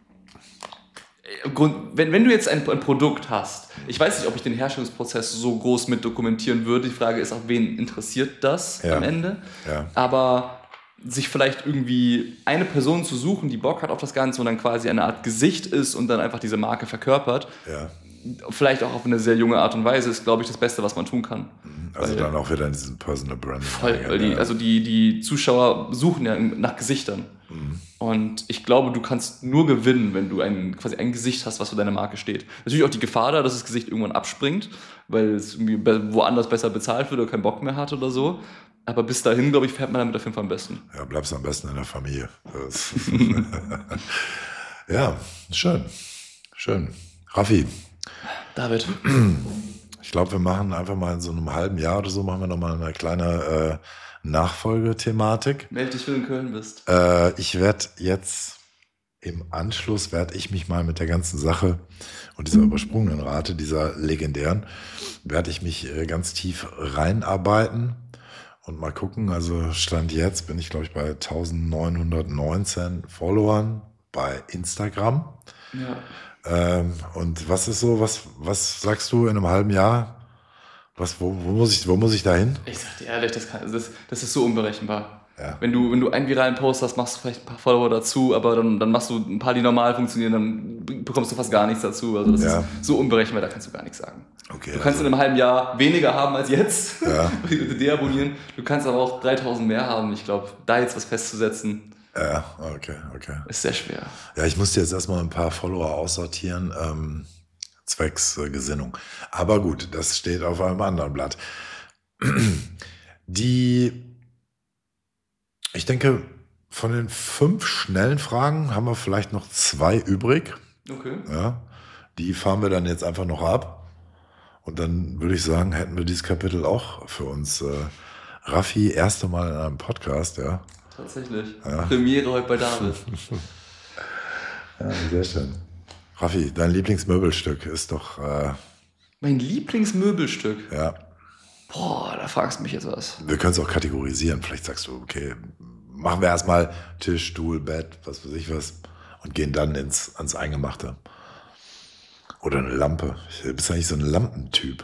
Wenn, wenn du jetzt ein, ein Produkt hast, ich weiß nicht, ob ich den Herstellungsprozess so groß mit dokumentieren würde. Die Frage ist auch, wen interessiert das ja. am Ende? Ja. Aber sich vielleicht irgendwie eine Person zu suchen, die Bock hat auf das Ganze und dann quasi eine Art Gesicht ist und dann einfach diese Marke verkörpert, ja. vielleicht auch auf eine sehr junge Art und Weise, ist, glaube ich, das Beste, was man tun kann. Also weil, dann auch wieder in diesem Personal Branding. Voll, weil die, also die, die Zuschauer suchen ja nach Gesichtern. Mhm. Und ich glaube, du kannst nur gewinnen, wenn du ein, quasi ein Gesicht hast, was für deine Marke steht. Natürlich auch die Gefahr da, dass das Gesicht irgendwann abspringt, weil es irgendwie woanders besser bezahlt wird oder keinen Bock mehr hat oder so. Aber bis dahin, glaube ich, fährt man damit auf jeden Fall am besten. Ja, bleibst am besten in der Familie. Ja, schön. Schön. Raffi. David. Ich glaube, wir machen einfach mal in so einem halben Jahr oder so, machen wir nochmal eine kleine äh, Nachfolgethematik. Meld dich, wenn du in Köln bist. Äh, ich werde jetzt im Anschluss, werde ich mich mal mit der ganzen Sache und dieser übersprungenen Rate, dieser legendären, werde ich mich äh, ganz tief reinarbeiten und mal gucken. Also Stand jetzt bin ich, glaube ich, bei eintausendneunhundertneunzehn Followern bei Instagram. Ja. Ähm, und was ist so, was, was sagst du in einem halben Jahr? Was, wo, wo, muss ich, wo muss ich da hin? Ich sag dir ehrlich, das, kann, das, das ist so unberechenbar. Ja. Wenn du, wenn du einen viralen Post hast, machst du vielleicht ein paar Follower dazu, aber dann, dann machst du ein paar, die normal funktionieren, dann bekommst du fast gar nichts dazu. Also das ja. ist so unberechenbar, da kannst du gar nichts sagen. Okay, du kannst also in einem halben Jahr weniger haben als jetzt, ja. deabonnieren. Du kannst aber auch dreitausend mehr haben. Ich glaube, da jetzt was festzusetzen, ja, okay, okay. ist sehr schwer. Ja, ich musste jetzt erstmal ein paar Follower aussortieren, ähm, zwecks äh, Gesinnung. Aber gut, das steht auf einem anderen Blatt. Die, ich denke, von den fünf schnellen Fragen haben wir vielleicht noch zwei übrig. Okay. Ja, die fahren wir dann jetzt einfach noch ab. Und dann würde ich sagen, hätten wir dieses Kapitel auch für uns. Äh, Raffi, erste Mal in einem Podcast, ja. Tatsächlich. Ja. Premiere heute bei David. Ja, sehr schön. Raffi, dein Lieblingsmöbelstück ist doch... Äh, mein Lieblingsmöbelstück? Ja. Boah, da fragst du mich jetzt was. Wir können es auch kategorisieren. Vielleicht sagst du, okay, machen wir erstmal Tisch, Stuhl, Bett, was weiß ich was und gehen dann ins, ans Eingemachte. Oder eine Lampe. Du bist eigentlich so ein Lampentyp.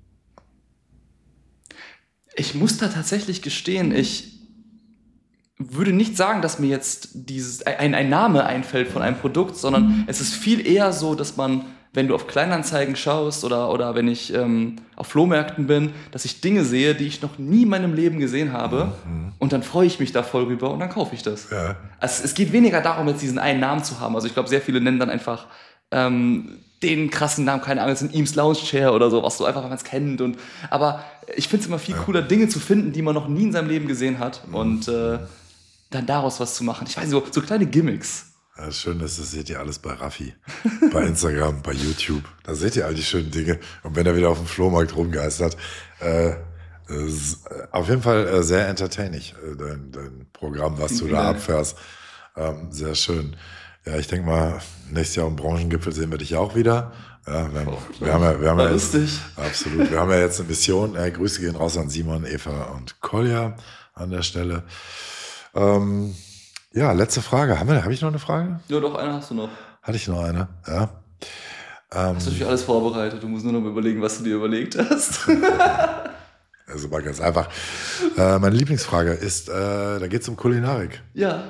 Ich muss da tatsächlich gestehen, ich würde nicht sagen, dass mir jetzt dieses ein, ein Name einfällt von einem Produkt, sondern es ist viel eher so, dass man, wenn du auf Kleinanzeigen schaust oder, oder wenn ich ähm, auf Flohmärkten bin, dass ich Dinge sehe, die ich noch nie in meinem Leben gesehen habe mhm. und dann freue ich mich da voll rüber und dann kaufe ich das. Ja. Also es geht weniger darum, jetzt diesen einen Namen zu haben. Also ich glaube, sehr viele nennen dann einfach ähm, den krassen Namen, keine Ahnung, jetzt ein Eames Lounge Chair oder so, was du einfach, wenn man es kennt. Und, aber ich finde es immer viel cooler, Dinge zu finden, die man noch nie in seinem Leben gesehen hat. Und äh, dann daraus was zu machen. Ich weiß nicht, so, so kleine Gimmicks. Ja, das Schöne ist, das seht ihr alles bei Raffi, bei Instagram, bei YouTube. Da seht ihr all die schönen Dinge. Und wenn er wieder auf dem Flohmarkt rumgeistert, äh, äh, auf jeden Fall äh, sehr entertaining, äh, dein, dein Programm, was du da abfährst. Ähm, sehr schön. Ja, ich denke mal, nächstes Jahr am Branchengipfel sehen wir dich ja auch wieder. Ja, wir, haben, oh, wir haben ja, wir haben ja jetzt, absolut. Wir haben ja jetzt eine Mission. Äh, Grüße gehen raus an Simon, Eva und Kolja an der Stelle. Ähm, Ja, letzte Frage. Haben wir, habe ich noch eine Frage? Ja, doch, eine hast du noch. Hatte ich noch eine, ja. Ähm, hast du natürlich alles vorbereitet. Du musst nur noch mal überlegen, was du dir überlegt hast. Also mal ganz einfach. Äh, meine Lieblingsfrage ist, äh, da geht es um Kulinarik. Ja.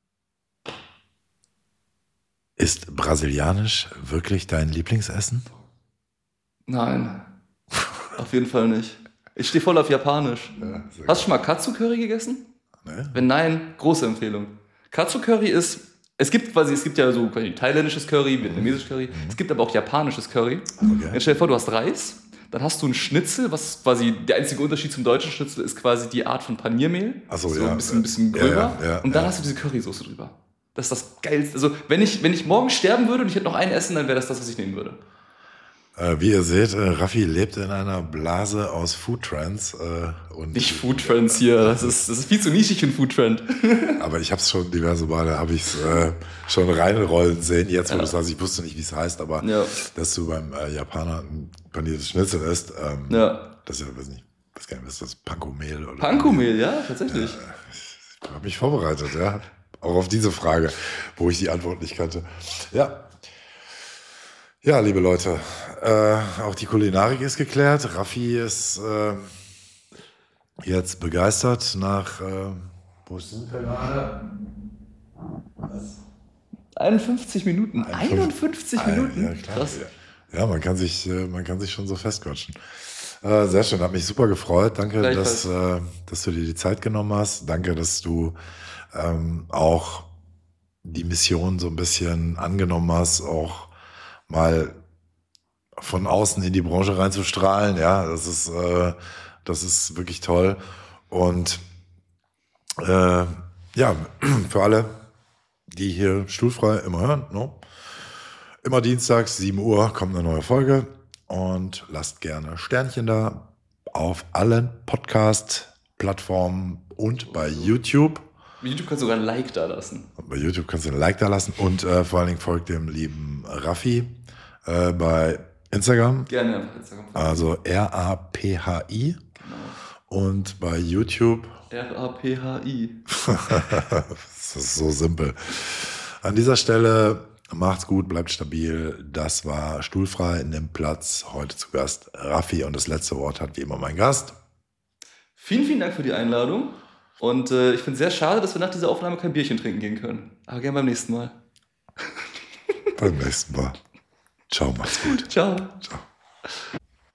Ist brasilianisch wirklich dein Lieblingsessen? Nein, auf jeden Fall nicht. Ich stehe voll auf Japanisch. Ja, hast du schon mal Katsu-Curry gegessen? Nee. Wenn nein, große Empfehlung. Katsu-Curry ist, es gibt quasi, es gibt ja so quasi thailändisches Curry, vietnamesisches Curry, mhm. es gibt aber auch japanisches Curry. Okay. Jetzt stell dir vor, du hast Reis, dann hast du ein Schnitzel, was quasi, der einzige Unterschied zum deutschen Schnitzel ist quasi die Art von Paniermehl. Ach so, so ja. ein bisschen, ein bisschen gröber. Ja, ja, ja, und dann ja. hast du diese Currysoße drüber. Das ist das Geilste. Also, wenn ich, wenn ich morgen sterben würde und ich hätte noch ein Essen, dann wäre das das, was ich nehmen würde. Äh, wie ihr seht, äh, Raffi lebt in einer Blase aus Foodtrends. Äh, und Nicht Foodtrends hier, das ist, das ist viel zu nischig für ein Foodtrend. Aber ich habe es schon diverse Male, habe ich es äh, schon reinrollen sehen. Jetzt, wo ja. du sagst, ich wusste nicht, wie es heißt, aber ja. dass du beim äh, Japaner ein paniertes Schnitzel isst, ähm, ja. das ist ja, weiß nicht, weiß gar nicht, was ist das, Panko-Mehl? Oder Panko-Mehl, ja, tatsächlich. Äh, ich habe mich vorbereitet, ja. Auch auf diese Frage, wo ich die Antwort nicht kannte. Ja. Ja, liebe Leute, äh, auch die Kulinarik ist geklärt. Raffi ist äh, jetzt begeistert nach, äh, wo sind wir gerade? einundfünfzig Minuten. einundfünfzig ein, Minuten? Ja, klar. Krass. Ja, man kann sich, äh, man kann sich schon so festquatschen. Äh, sehr schön, hat mich super gefreut. Danke, dass, äh, dass du dir die Zeit genommen hast. Danke, dass du ähm, auch die Mission so ein bisschen angenommen hast, auch mal von außen in die Branche reinzustrahlen. Ja, das ist, äh, das ist wirklich toll. Und äh, ja, für alle, die hier stuhlfrei immer hören, no? Immer dienstags, sieben Uhr, kommt eine neue Folge. Und lasst gerne Sternchen da auf allen Podcast-Plattformen und bei YouTube. Bei YouTube kannst du sogar ein Like da lassen. Bei YouTube kannst du ein Like da lassen und äh, vor allen Dingen folgt dem lieben Raffi äh, bei Instagram. Gerne auf Instagram. Also R A P H I. Genau. Und bei YouTube. R A P H I. Das ist so simpel. An dieser Stelle macht's gut, bleibt stabil. Das war Stuhlfrei in dem Platz. Heute zu Gast Raffi und das letzte Wort hat wie immer mein Gast. Vielen, vielen Dank für die Einladung. Und äh, ich finde es sehr schade, dass wir nach dieser Aufnahme kein Bierchen trinken gehen können. Aber gerne beim nächsten Mal. Beim nächsten Mal. Ciao, macht's gut. Ciao. Ciao.